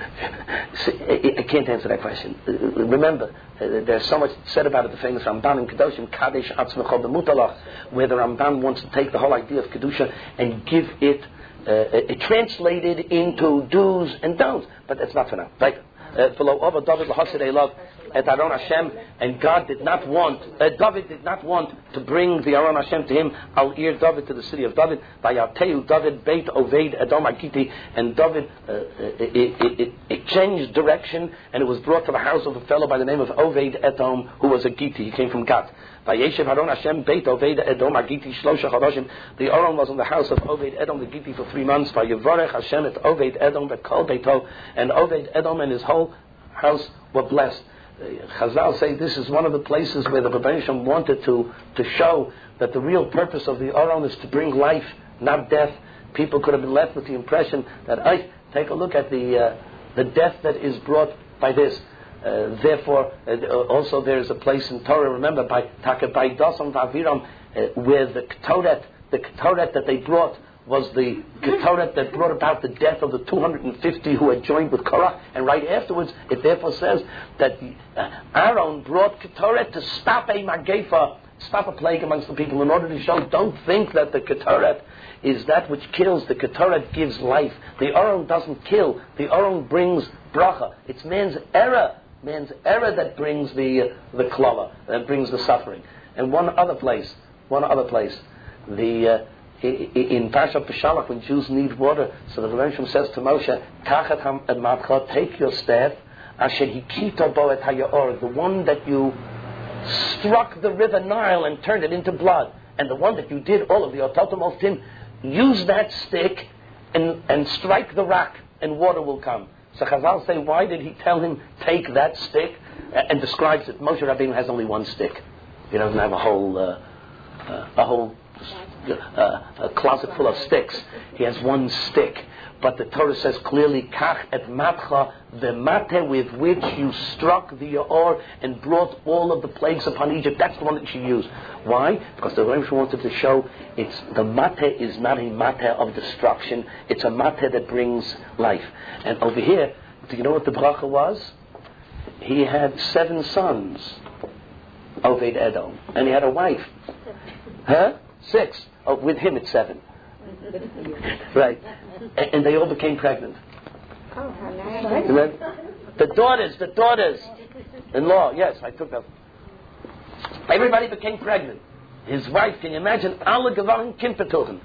Speaker 5: I can't answer that question, remember, uh, there's so much said about it, the famous Ramban in Kedoshim, Kadesh Atzmecho B'Mutalach, where the Ramban wants to take the whole idea of Kedusha and give it, uh, uh, translated into do's and don'ts. But that's not for now. Right? Below Oba David L'Hasid Elav at Aron Hashem, and God did not want, uh, David did not want to bring the Aron Hashem to him. Al Ir David to the city of David. By Yateu David Beit Oved Edom Agiti, and David uh, it, it, it, it changed direction, and it was brought to the house of a fellow by the name of Oved Edom, who was a Giti. He came from Gat. Vayeshev Aron Hashem Beit Oved Edom Agiti Shlosha Chodashim. The Aron was in the house of Oved Edom the Giti for three months. Vayevarech Hashem et Oved Edom v'kol Beito, and Oved Edom and his whole house were blessed. Uh, Chazal say this is one of the places where the Rebbeinu Shalom wanted to to show that the real purpose of the Aron is to bring life, not death. People could have been left with the impression that, I take a look at the uh, the death that is brought by this. Uh, therefore, uh, also there is a place in Torah. Remember, by Taka by Dasam Vaviram, uh, where the Ketoret, the Ketoret that they brought was the Ketoret that brought about the death of the two hundred fifty who had joined with Korah. And right afterwards, it therefore says that uh, Aaron brought Ketoret to stop a Magefa, stop a plague amongst the people, in order to show, don't think that the Ketoret is that which kills. The Ketoret gives life. The Aaron doesn't kill. The Aaron brings bracha. It's man's error, man's error that brings the uh, the klala, that brings the suffering. And one other place, one other place, the uh, in Parshat Peshalach, when Jews need water, so the Rebbeinu Shalom says to Moshe, Kachat ha-matcha, take your staff, asher hikita bo et hayaor, the one that you struck the river Nile and turned it into blood, and the one that you did all of the ototom of tin, use that stick and, and strike the rock, and water will come. So Chazal say, why did he tell him, take that stick? Uh, and describes it. Moshe Rabbeinu has only one stick. He doesn't have a whole, uh, uh, a whole uh, a closet full of sticks. He has one stick. But the Torah says clearly, Kach et matcha, the mate with which you struck the Yaor and brought all of the plagues upon Egypt. That's the one that you used. Why? Because the Rebbeinu wanted to show it's the mate is not a mate of destruction. It's a mate that brings life. And over here, do you know what the bracha was? He had seven sons, Oved Edom, and he had a wife. Huh? Six. Oh, with him it's seven. Right. And, and they all became pregnant.
Speaker 2: Oh, how nice.
Speaker 5: The daughters, the daughters in law, yes, I took them. Everybody became pregnant. his wife, can you imagine? Alle gewangen Kimpetuchen.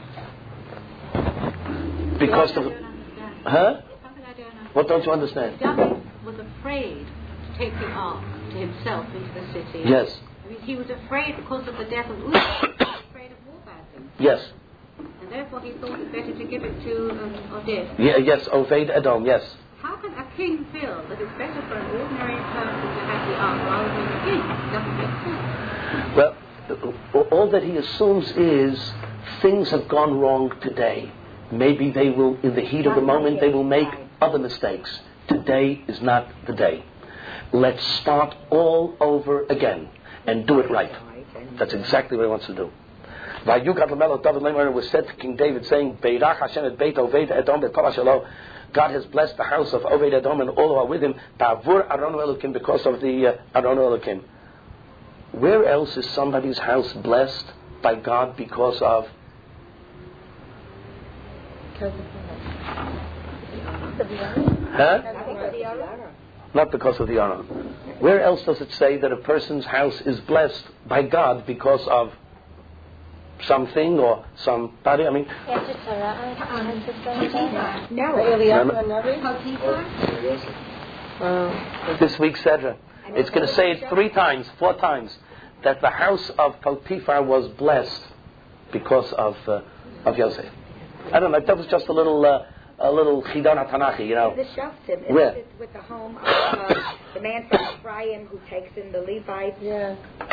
Speaker 5: Because of... Huh? What don't you understand?
Speaker 3: David was afraid to take the ark to himself into the city.
Speaker 5: Yes.
Speaker 3: I mean, he was afraid because of the death of Uzzah. He was afraid of war badly.
Speaker 5: Yes.
Speaker 3: And therefore he thought it better to give it to um, Oded.
Speaker 5: Yeah, yes, Oved Edom, yes.
Speaker 3: How can a king feel that it's better for an ordinary person to have the ark rather than the king? It doesn't make sense.
Speaker 5: Well, all that he assumes is things have gone wrong today. Maybe they will, in the heat of the moment, they will make other mistakes. Today is not the day. Let's start all over again and do it right. That's exactly what he wants to do. It was said to King David, saying, God has blessed the house of Oved Edom and all who are with him because of the uh, Aron Elokim. Where else is somebody's house blessed by God because of? Huh? Not because of the Aron. Where else does it say that a person's house is blessed by God because of something or somebody? I mean,
Speaker 2: No.
Speaker 5: this week, Cedra, it's going to say it three times, four times, that the house of Potiphar was blessed because of uh, of Yosef. I don't know. That was just a little uh, a little chidon Tanachi, you know.
Speaker 2: The Shoftim,
Speaker 5: Where?
Speaker 2: it's with the home of uh, the man from Ephraim who takes in the Levites.
Speaker 3: Yeah.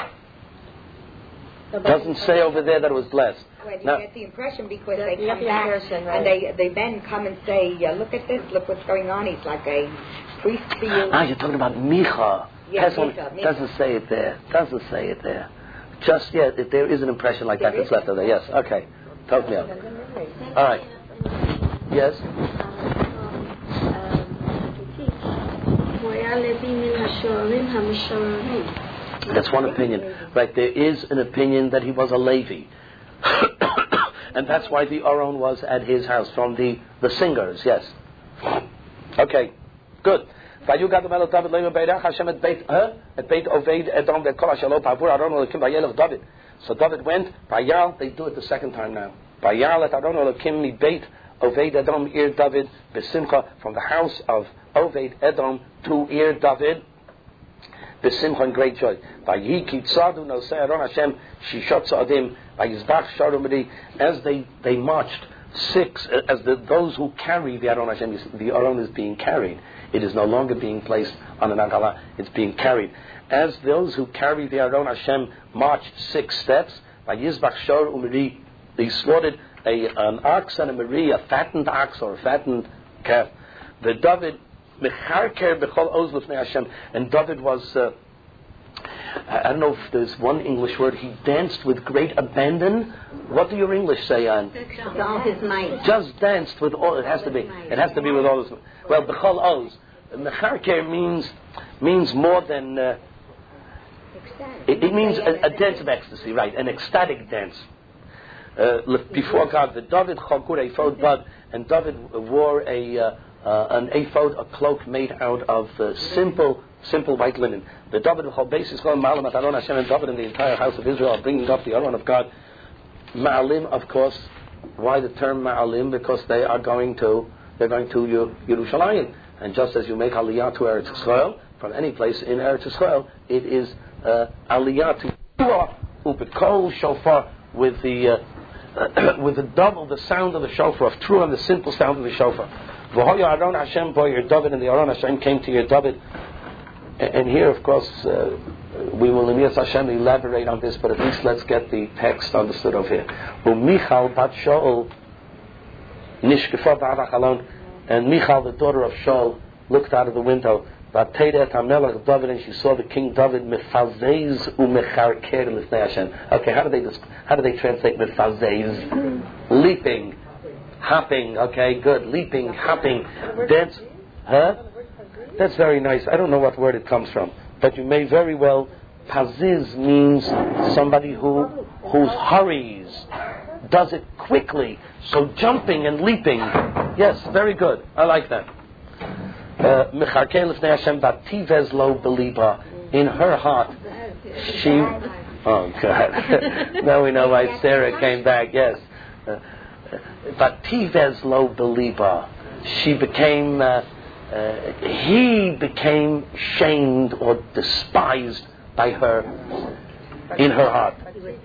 Speaker 5: Doesn't say over there that it was blessed.
Speaker 2: Well, you
Speaker 5: No.
Speaker 2: get the impression because
Speaker 3: The-
Speaker 2: they
Speaker 3: you
Speaker 2: come
Speaker 3: get the
Speaker 2: back
Speaker 3: impression, right.
Speaker 2: and they the men come and say, uh, "Look at this! Look what's going on! He's like a priest to you."
Speaker 5: Ah, you're talking about Micha.
Speaker 2: Yeah,
Speaker 5: That's what-
Speaker 2: Micha, Micha.
Speaker 5: Doesn't say it there. Doesn't say it there. Just yet, if there is an impression like that
Speaker 2: There
Speaker 5: that's
Speaker 2: is.
Speaker 5: left over there. Yes. Okay. Talk me out. All right. Yes. That's one opinion. Right, there is an opinion that he was a Levi. And that's why the Aron was at his house, from the, the singers, yes. Okay, good. So David went, Bayal, they do it the second time now. Bayal et Aron Elokim mi beit Oved Edom ir David besimcha, from the house of Oved Edom to ir David besimcha, in great joy. Vayi ki tzadu nosei Aron Hashem shishot tzadim vayizbach sharumri, as they they marched six, as the, those who carry the Aron Hashem, the Aron is being carried. It is no longer being placed on an agala, it's being carried. As those who carry the Aron Hashem marched six steps, vayizbach shor umri, they slaughtered a, an ox and a mari, a fattened ox or a fattened calf. The David mecharker bechol oz lifnei Hashem, and David was, uh, I don't know if there's one English word, he danced with great abandon. What do your English say, Anne?
Speaker 2: With all his might.
Speaker 5: Just danced with all, it has to be, it has to be with all his, well, bechol oz. Mecharker means, means more than, uh, it, it means a, a dance of ecstasy, right, an ecstatic dance. Uh, before God, the David chagur ephod bad, and David wore a uh, uh, an ephod, a cloak made out of uh, simple, simple white linen. The David basis called Ma'alim at Aron Hashem, and David and the entire house of Israel are bringing up the Aron of God. Ma'alim, of course. Why the term Ma'alim? Because they are going to they're going to Yerushalayim, and just as you make Aliyah to Eretz Yisrael from any place in Eretz Yisrael, it is uh, Aliyah to Ubekol Shofar, with the uh, with the double the sound of the shofar of true and the simple sound of the shofar. V'hoya Aron Hashem bo your David, and the Aron Hashem came to your David. And here, of course, uh, we will in Yis Hashem elaborate on this, but at least let's get the text understood over here. U'Michal bat Shaul nishkefa b'avach alon, and Michal, the daughter of Shaul, looked out of the window. V'ateidet hamelach David, and she saw the king David mefazez u'mecharker l'fnei Hashem. Okay, how do they how do they translate mefazez? Leaping, hopping. Okay, good. Leaping, hopping, dance. Huh? That's very nice. I don't know what word it comes from, but you may very well. Paziz means somebody who who hurries, does it quickly. So jumping and leaping. Yes, very good. I like that. In her heart, she
Speaker 1: Oh, God. Now we know why Sarah came back, yes. Uh, but Tivez lo beliba. She became, uh, uh, he became shamed or despised by her in her heart.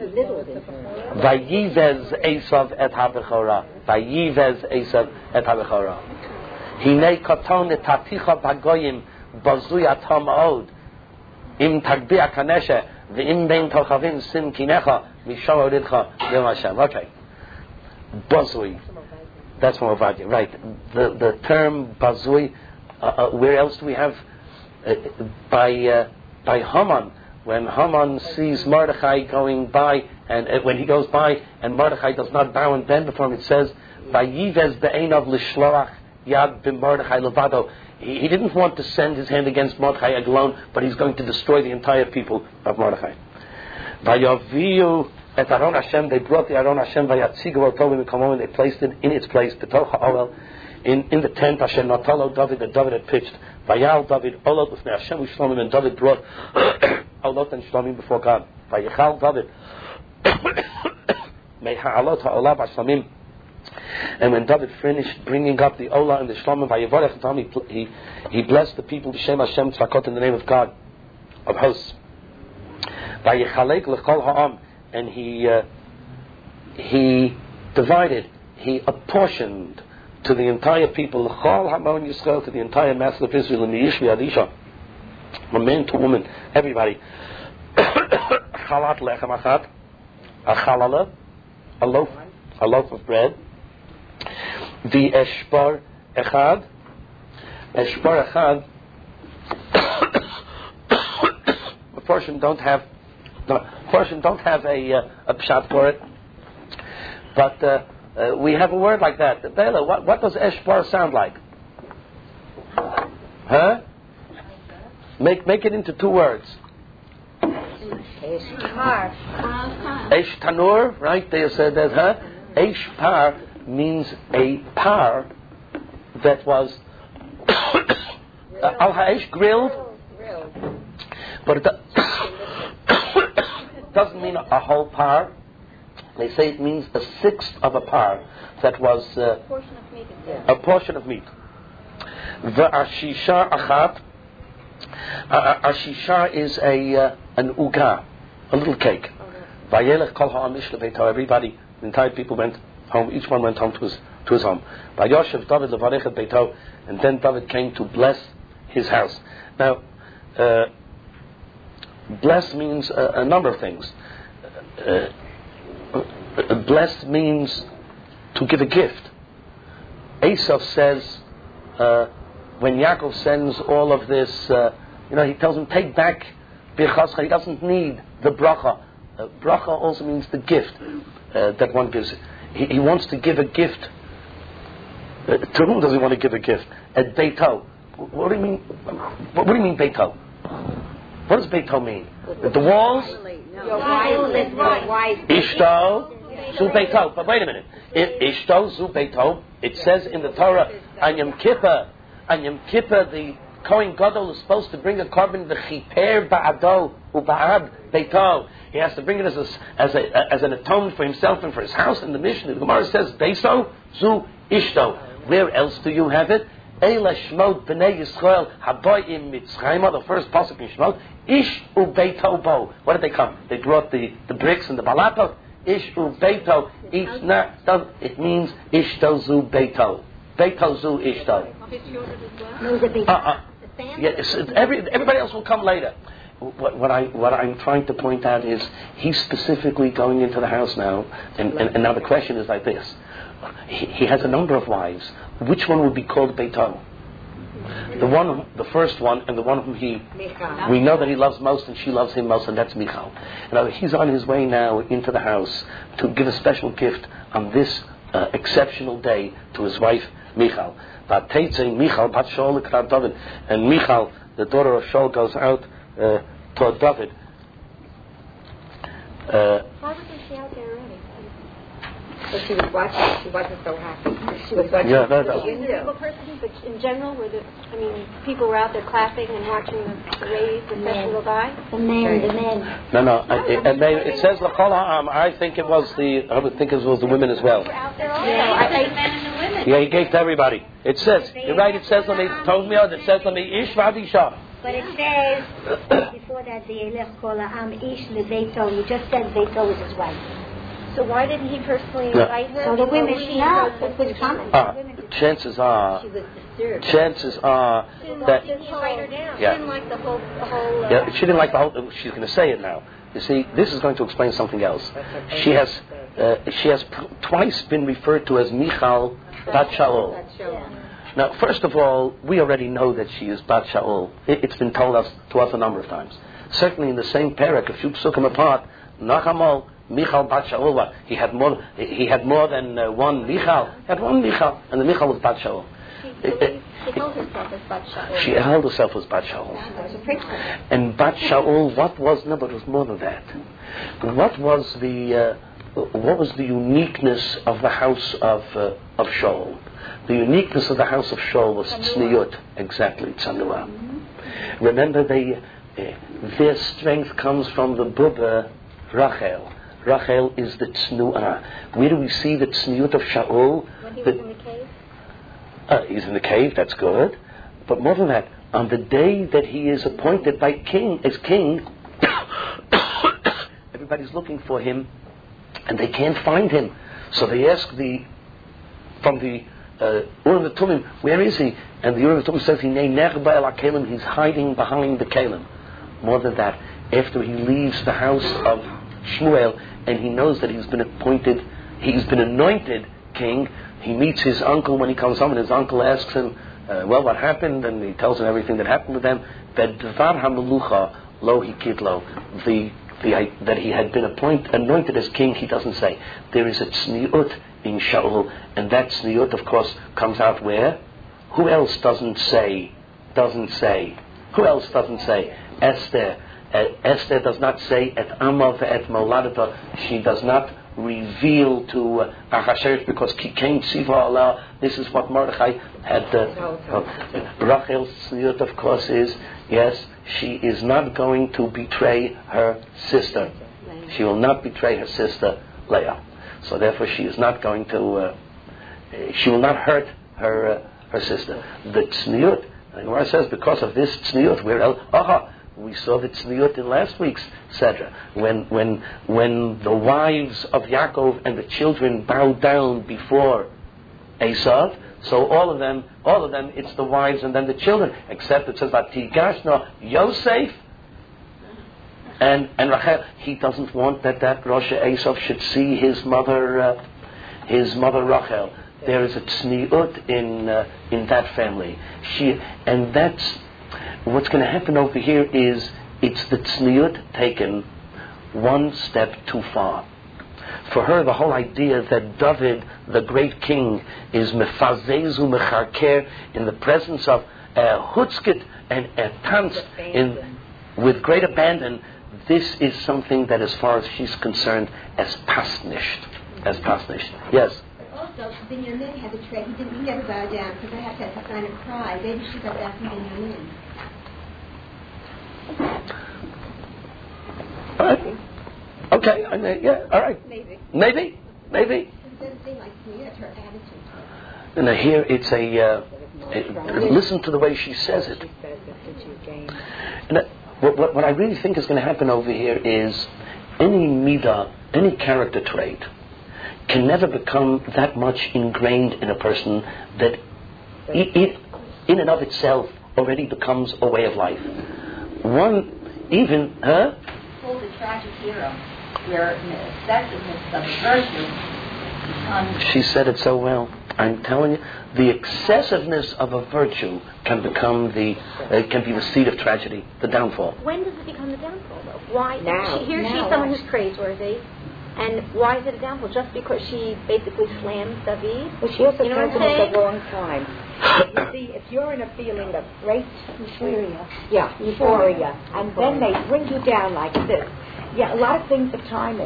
Speaker 1: Vayivez Esav et habechora. Vayivez Esav et habechora. Hinei katon et taticha bagoyim bazui atam od. Im tagbi akaneshe ve'im bein tochavim sim kinecha mishor odidcha yom Hashem. Okay. Bazui. That's from Ovadia. Right. The the term bazui, uh, uh, where else do we have? Uh, by uh, by Haman. When Haman sees Mordechai going by, and uh, when he goes by, and Mordechai does not bow and bend before him, it says, "Vayivez be'einav l'shloach yad b'Mordechai levado." He, he didn't want to send his hand against Mordechai alone, but he's going to destroy the entire people of Mordechai. Vayaviu et Aron Hashem. They brought the Aron Hashem vayatzigu otovim v'kamom, and they placed it in its place b'toch ha'oel, in in the tent Hashem natalo David that David had pitched. Vayal David olot b'fnei Hashem u'shlomim, and David brought olot and shlomim before God. Vayichal David meha'alot ha'olah b'shlomim. And when David finished bringing up the olah and the shlomim, vayivorech, he he blessed the people b'shem Hashem tzvakot, in the name of God of hosts. Vayichalek l'chol ha'am, and he uh, he divided, he apportioned to the entire people, l'chol ha'mon Yisrael, to the entire mass of Israel, and the Ish v'Adisha, from man to woman, everybody. Chalat lechem achat, a chalala, a loaf, a loaf of bread. The eshbar echad, eshbar echad. A portion don't have, no, portion don't have a uh, a pshat for it, but uh, uh, we have a word like that. Bela, what what does eshbar sound like? Huh? Make make it into two words. Eish tanur, right? They said that, huh? Eish par means a par that was al ha'esh, grilled, but it doesn't mean a whole par. They say it means a sixth of a par that was uh, a portion of meat. The ashisha achat. Ashisha is a uh, an uga, a little cake. Vayelech kol ha'amish lebeito. Everybody, the entire people went home. Each one went home to his to his home. Vayoshev David levarech et beito, and then David came to bless his house. Now, uh, bless means a, a number of things. Uh, uh, bless means to give a gift. Esav says, uh, when Yaakov sends all of this, uh, you know, he tells him, take back birchascha. He doesn't need the bracha. Uh, bracha also means the gift uh, that one gives. He, he wants to give a gift. Uh, to whom does he want to give a gift? At beito. What do you mean? What, what do you mean beito? What does beito mean? At the walls? Ishto zu beito. But wait a minute. Ishto zu beito. It says in the Torah, on Yom Kippur, on Yom Kippur, the Kohen Gadol is supposed to bring a carbon v'chiper ba'ado u'ba'ad beito. He has to bring it as a, as a as an atonement for himself and for his house. And the Mishnah, the Gemara says, Beiso zu ishto. Where else do you have it? Eila Shmot b'nei Yisrael haboyim Mitzrayim. The first pasuk in Shmot. Ish u'beito bo. What did they come? They brought the, the bricks and the balata. Ish u'beito. Each na. It means ishto zu beito. Beito zu ishto. Uh, uh, yes, every, everybody else will come later. What, what I what I'm trying to point out is he's specifically going into the house now, and, and, and now the question is like this: he, he has a number of wives. Which one would be called Beito? The one, the first one, and the one whom he we know that he loves most, and she loves him most, and that's Michal. Now he's on his way now into the house to give a special gift on this uh, exceptional day to his wife Michal. But Michal, Bat Shaul lekrat David, and Michal, the daughter of Shaul, goes out uh, toward David. Uh,
Speaker 4: Why was she out there already?
Speaker 2: So she was watching. She wasn't so happy. She was watching.
Speaker 1: Yeah, no, no.
Speaker 6: Was she a musical person? But in general, were the, I mean, people were out there clapping and watching the, the rays, the procession go by?
Speaker 4: The men, the men.
Speaker 1: No, no. It, it, it says L'chol Ha'am. I think it was the. I would think it was the women as well.
Speaker 6: They were out there also.
Speaker 3: Yeah,
Speaker 6: I,
Speaker 3: the
Speaker 6: I,
Speaker 3: men and the women.
Speaker 1: Yeah, he gave to everybody. It says. You're right. It says. Let me. Told me. It says. Let me. Ish v'adisha.
Speaker 4: But it says, before that, the Elech Kol Ha'am Ish Leveito. You just said Veito was his wife.
Speaker 6: so why didn't he personally
Speaker 1: No.
Speaker 6: invite her?
Speaker 4: So the women,
Speaker 6: Or she
Speaker 4: no,
Speaker 6: chose
Speaker 4: it was common.
Speaker 1: Ah, chances are.
Speaker 2: She was disturbed.
Speaker 1: Chances are
Speaker 6: She didn't,
Speaker 1: that.
Speaker 6: didn't invite her down.
Speaker 1: Yeah.
Speaker 6: She didn't like the whole, the whole. Uh,
Speaker 1: Yeah, she didn't like the whole. She's going to say it now. You see, this is going to explain something else. She has. Uh, she has p- twice been referred to as Michal Bat Shaul.
Speaker 2: That's showing.
Speaker 1: Now, first of all, we already know that she is Bat Shaul. It, it's been told us to us a number of times. Certainly, in the same parak, a few psukim apart, Nachamol Michal Bat Shaul. He had more. He had more than uh, one Michal. He had one Michal, and the Michal was Bat Shaul.
Speaker 6: she believed, she held herself as Bat Shaul.
Speaker 1: She held herself as Bat Shaul.
Speaker 2: That was a princess.
Speaker 1: And Bat Shaul, what was? No, but it was more than that. What was the? Uh, what was the uniqueness of the house of uh, of Shaul? The uniqueness of the house of Shaul was tzniut, exactly, tzanua. Mm-hmm. Remember, they, uh, their strength comes from the Bubba Rachel. Rachel is the tznuah. Where do we see the tzniut of Shaul?
Speaker 6: When he was
Speaker 1: The-
Speaker 6: in the cave?
Speaker 1: uh, he's in the cave, that's good. But more than that, on the day that he is appointed by king as king, everybody's looking for him, and they can't find him. So they ask the from the uh, Urim Tumim, where is he? And the Urim Tumim says, "Hinei nechba el hakelim." He's hiding behind the kelim. More than that, after he leaves the house of Shmuel, and he knows that he's been appointed, he's been anointed king. He meets his uncle when he comes home, and his uncle asks him, uh, "Well, what happened?" And he tells him everything that happened with them. That Dvar HaMelucha lo hikidlo, the the that he had been appointed, anointed as king. He doesn't say. There is a tzniut in Shaul, and that tzniut, of course, comes out where? Who else doesn't say? Doesn't say. Who else doesn't say? Esther. Uh, Esther does not say et Amav et Moladata. She does not reveal to uh, Achashverosh because ki came tziva Allah. This is what Mordechai had. Uh, uh, Rachel's tzniut, of course, is yes, she is not going to betray her sister. She will not betray her sister Leah. So therefore, she is not going to. Uh, she will not hurt her uh, her sister. The tzniut. The Gemara says because of this tzniut, we're el. Aha. We saw the tzniut in last week's Sedra, when when when the wives of Yaakov and the children bowed down before Esav. So all of them, all of them, it's the wives and then the children. Except it says that Tigashna Yosef and and Rachel. He doesn't want that that Rosh Esav should see his mother, uh, his mother Rachel. There is a tzniut in uh, in that family. She and that's. What's going to happen over here is it's the tzniut taken one step too far. For her, the whole idea that David, the great king, is mefazezu mecharker in the presence of uh, hutzkit and uh, tanz in with great abandon. This is something that, as far as she's concerned, as pasnished, as pasnished. Yes.
Speaker 4: Also, Binyamin had a trait. He didn't. He never bowed down because I had to have a kind of cry. Maybe she got that from Binyamin.
Speaker 1: All right. Okay. I mean, yeah. All right.
Speaker 2: Maybe.
Speaker 1: Maybe. Maybe.
Speaker 4: It doesn't seem like to me. That's her attitude.
Speaker 1: And here it's a. Uh, it, listen to the way she says it.
Speaker 2: She says that since you gained.
Speaker 1: And that, what, what, what I really think is going to happen over here is any midah, any character trait, can never become that much ingrained in a person that it, it in and of itself already becomes a way of life. One, even, huh?
Speaker 7: Called a tragic hero, where the excessiveness of virtue becomes.
Speaker 1: She said it so well. I'm telling you, the excessiveness of a virtue can become the, uh, can be the seed of tragedy, the downfall.
Speaker 6: When does it become the downfall, though? Why?
Speaker 2: Now.
Speaker 6: She, here
Speaker 2: Now.
Speaker 6: she's someone who's praiseworthy. And why is it a downfall? Just because she basically slams David?
Speaker 2: Well, she also
Speaker 6: You know
Speaker 2: tells
Speaker 6: what
Speaker 2: him
Speaker 6: I'm
Speaker 2: at
Speaker 6: saying?
Speaker 2: the wrong time. You see, if you're in a feeling of great
Speaker 4: Euphoria.
Speaker 2: yeah, euphoria, and then they bring you down like this. Yeah, a lot of things are timing.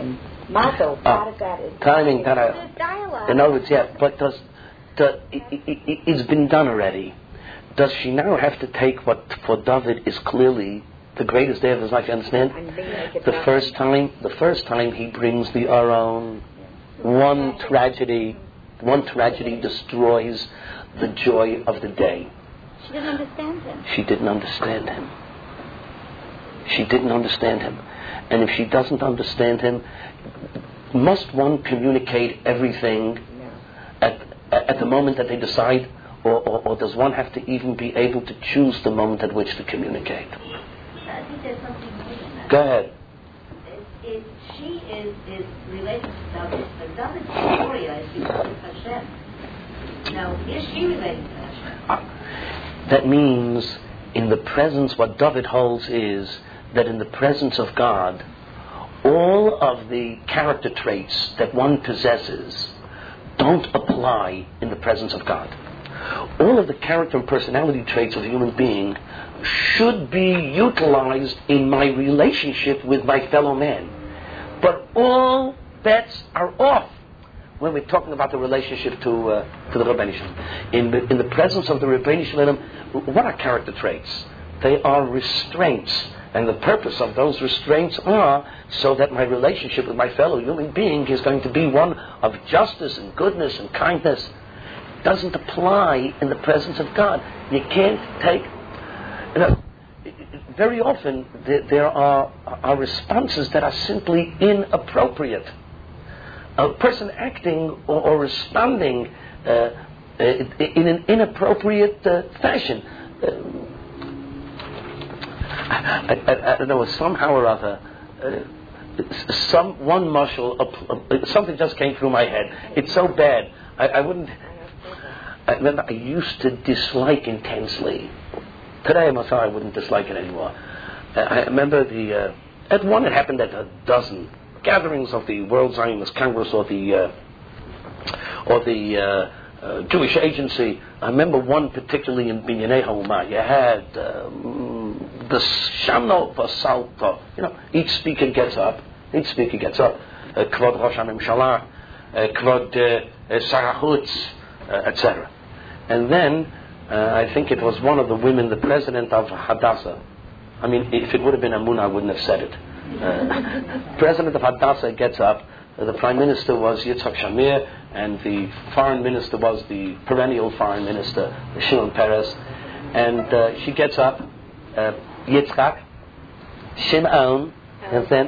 Speaker 2: Mazel,
Speaker 5: Oh,
Speaker 2: part of that is
Speaker 5: timing, that I,
Speaker 6: There's dialogue.
Speaker 5: in other words, yeah, but does, does it, it, it's been done already. Does she now have to take what for David is clearly the greatest day of his life? You understand?
Speaker 2: and they make it
Speaker 5: The
Speaker 2: nothing.
Speaker 5: first time, the first time he brings the Aron, one tragedy, one tragedy destroys the joy of the day.
Speaker 6: She doesn't understand him.
Speaker 5: She didn't understand him. She didn't understand him. And if she doesn't understand him, must one communicate everything
Speaker 2: No.
Speaker 5: at, at the moment that they decide? Or, or, or does one have to even be able to choose the moment at which to communicate?
Speaker 7: I think there's something more than that.
Speaker 5: Go ahead.
Speaker 7: It, it, she is, is related to David, but David's Gloria is because of Hashem. Now, is she related to Hashem?
Speaker 5: That means in the presence, what David holds is that in the presence of God, all of the character traits that one possesses don't apply in the presence of God. All of the character and personality traits of a human being should be utilized in my relationship with my fellow man. But all bets are off when we're talking about the relationship to uh, to the Rebbeinu Shalom. In the, in the presence of the Rebbeinu Shalom, what are character traits? They are restraints. And the purpose of those restraints are so that my relationship with my fellow human being is going to be one of justice and goodness and kindness. Doesn't apply in the presence of God. You can't take... You know, very often there, there are, are responses that are simply inappropriate. A person acting or, or responding uh, uh, in an inappropriate uh, fashion. Uh, I, I, I don't know, somehow or other, uh, some one muscle, uh, uh, something just came through my head. It's so bad. I, I wouldn't... I remember I used to dislike intensely. Today I'm sorry I wouldn't dislike it anymore. Uh, I remember the... Uh, at one it happened at a dozen gatherings of the World Zionist Congress or the... Uh, or the... Uh, Uh, Jewish agency. I remember one particularly in Binyanei Ha'umah. You had um, the Shano Vasalta. You know, each speaker gets up. Each speaker gets up. Kvod Rosh HaMemshalah, Kvod Sarah Hutz, et cetera. And then uh, I think it was one of the women, the president of Hadassah. I mean, if it would have been Amunah, I wouldn't have said it. Uh, president of Hadassah gets up. Uh, the prime minister was Yitzhak Shamir, and the foreign minister was the perennial foreign minister, Shimon Peres. And uh, she gets up, uh, Yitzhak, Shimon, and then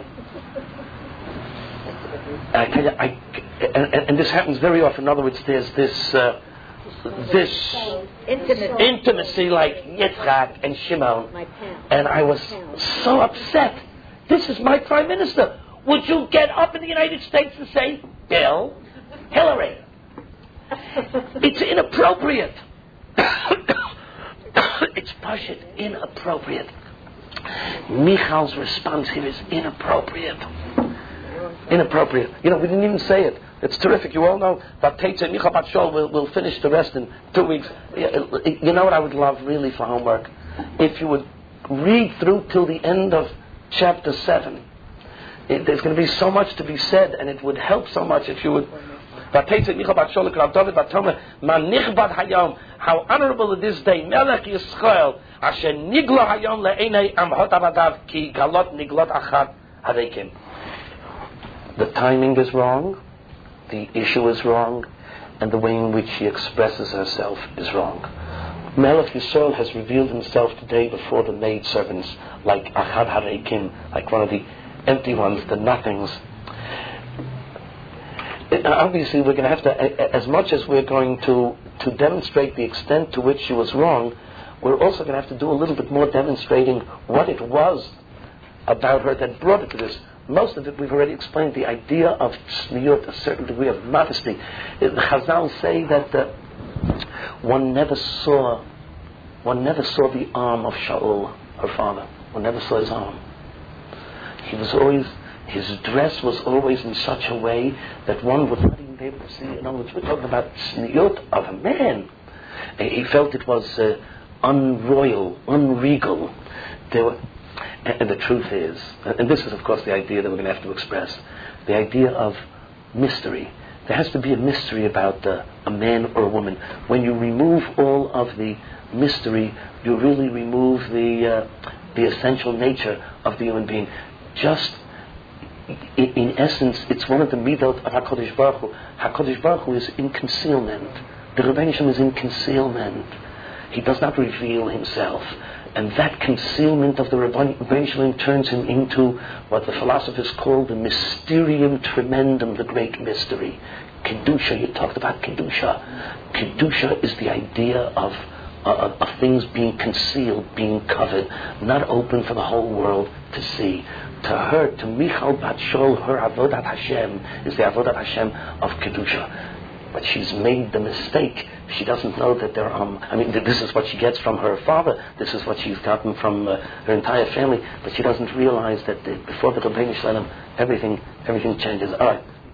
Speaker 5: I tell you, I, and, and this happens very often. In other words, there's this uh, this
Speaker 2: Intimacy.
Speaker 5: intimacy like Yitzhak and Shimon, and I was so upset. This is my prime minister. Would you get up in the United States and say, Bill, Hillary? It's inappropriate. It's Pashut, inappropriate. Michal's response here is inappropriate. Inappropriate. You know, we didn't even say it. It's terrific. You all know that Teitze Michal Bat Shol will will finish the rest in two weeks. You know what I would love really for homework? If you would read through till the end of chapter seven. It, there's going to be so much to be said, and it would help so much if you would. How honorable it is day, Melech Yisrael, Asher Niglo Hayom le'enei Amhot Avadav ki galot niglot achat harekim. The timing is wrong, the issue is wrong, and the way in which she expresses herself is wrong. Melech Yisrael has revealed himself today before the maid servants like achat harekim, like one of the empty ones, the nothings. Obviously, we're going to have to, as much as we're going to, to demonstrate the extent to which she was wrong, we're also going to have to do a little bit more demonstrating what it was about her that brought it to this. Most of it we've already explained, the idea of tzniut, a certain degree of modesty. Chazal say that uh, one never saw, one never saw the arm of Shaul, her father. One never saw his arm. He was always, his dress was always in such a way that one would not even be able to see. In other words, we're talking about tzniut of a man. He felt it was uh, unroyal, unregal. There were, and, and the truth is, and this is of course the idea that we're going to have to express, the idea of mystery. There has to be a mystery about uh, a man or a woman. When you remove all of the mystery, you really remove the uh, the essential nature of the human being. Just in, in essence, it's one of the midot of HaKadosh Baruch Hu. HaKadosh Baruch Hu is in concealment. The Rebbeinu Shem is in concealment. He does not reveal himself. And that concealment of the Rebbeinu Shem turns him into what the philosophers call the mysterium tremendum, the great mystery. Kedusha, you talked about Kedusha. Kedusha is the idea of, uh, of things being concealed, being covered, not open for the whole world to see. To her, to Michal Bat Shol, her Avodat Hashem is the Avodat Hashem of Kedusha. But she's made the mistake. She doesn't know that there are, I mean, this is what she gets from her father. This is what she's gotten from uh, her entire family. But she doesn't realize that the, before the Rebbeinu Shalom, everything, everything changes. All right,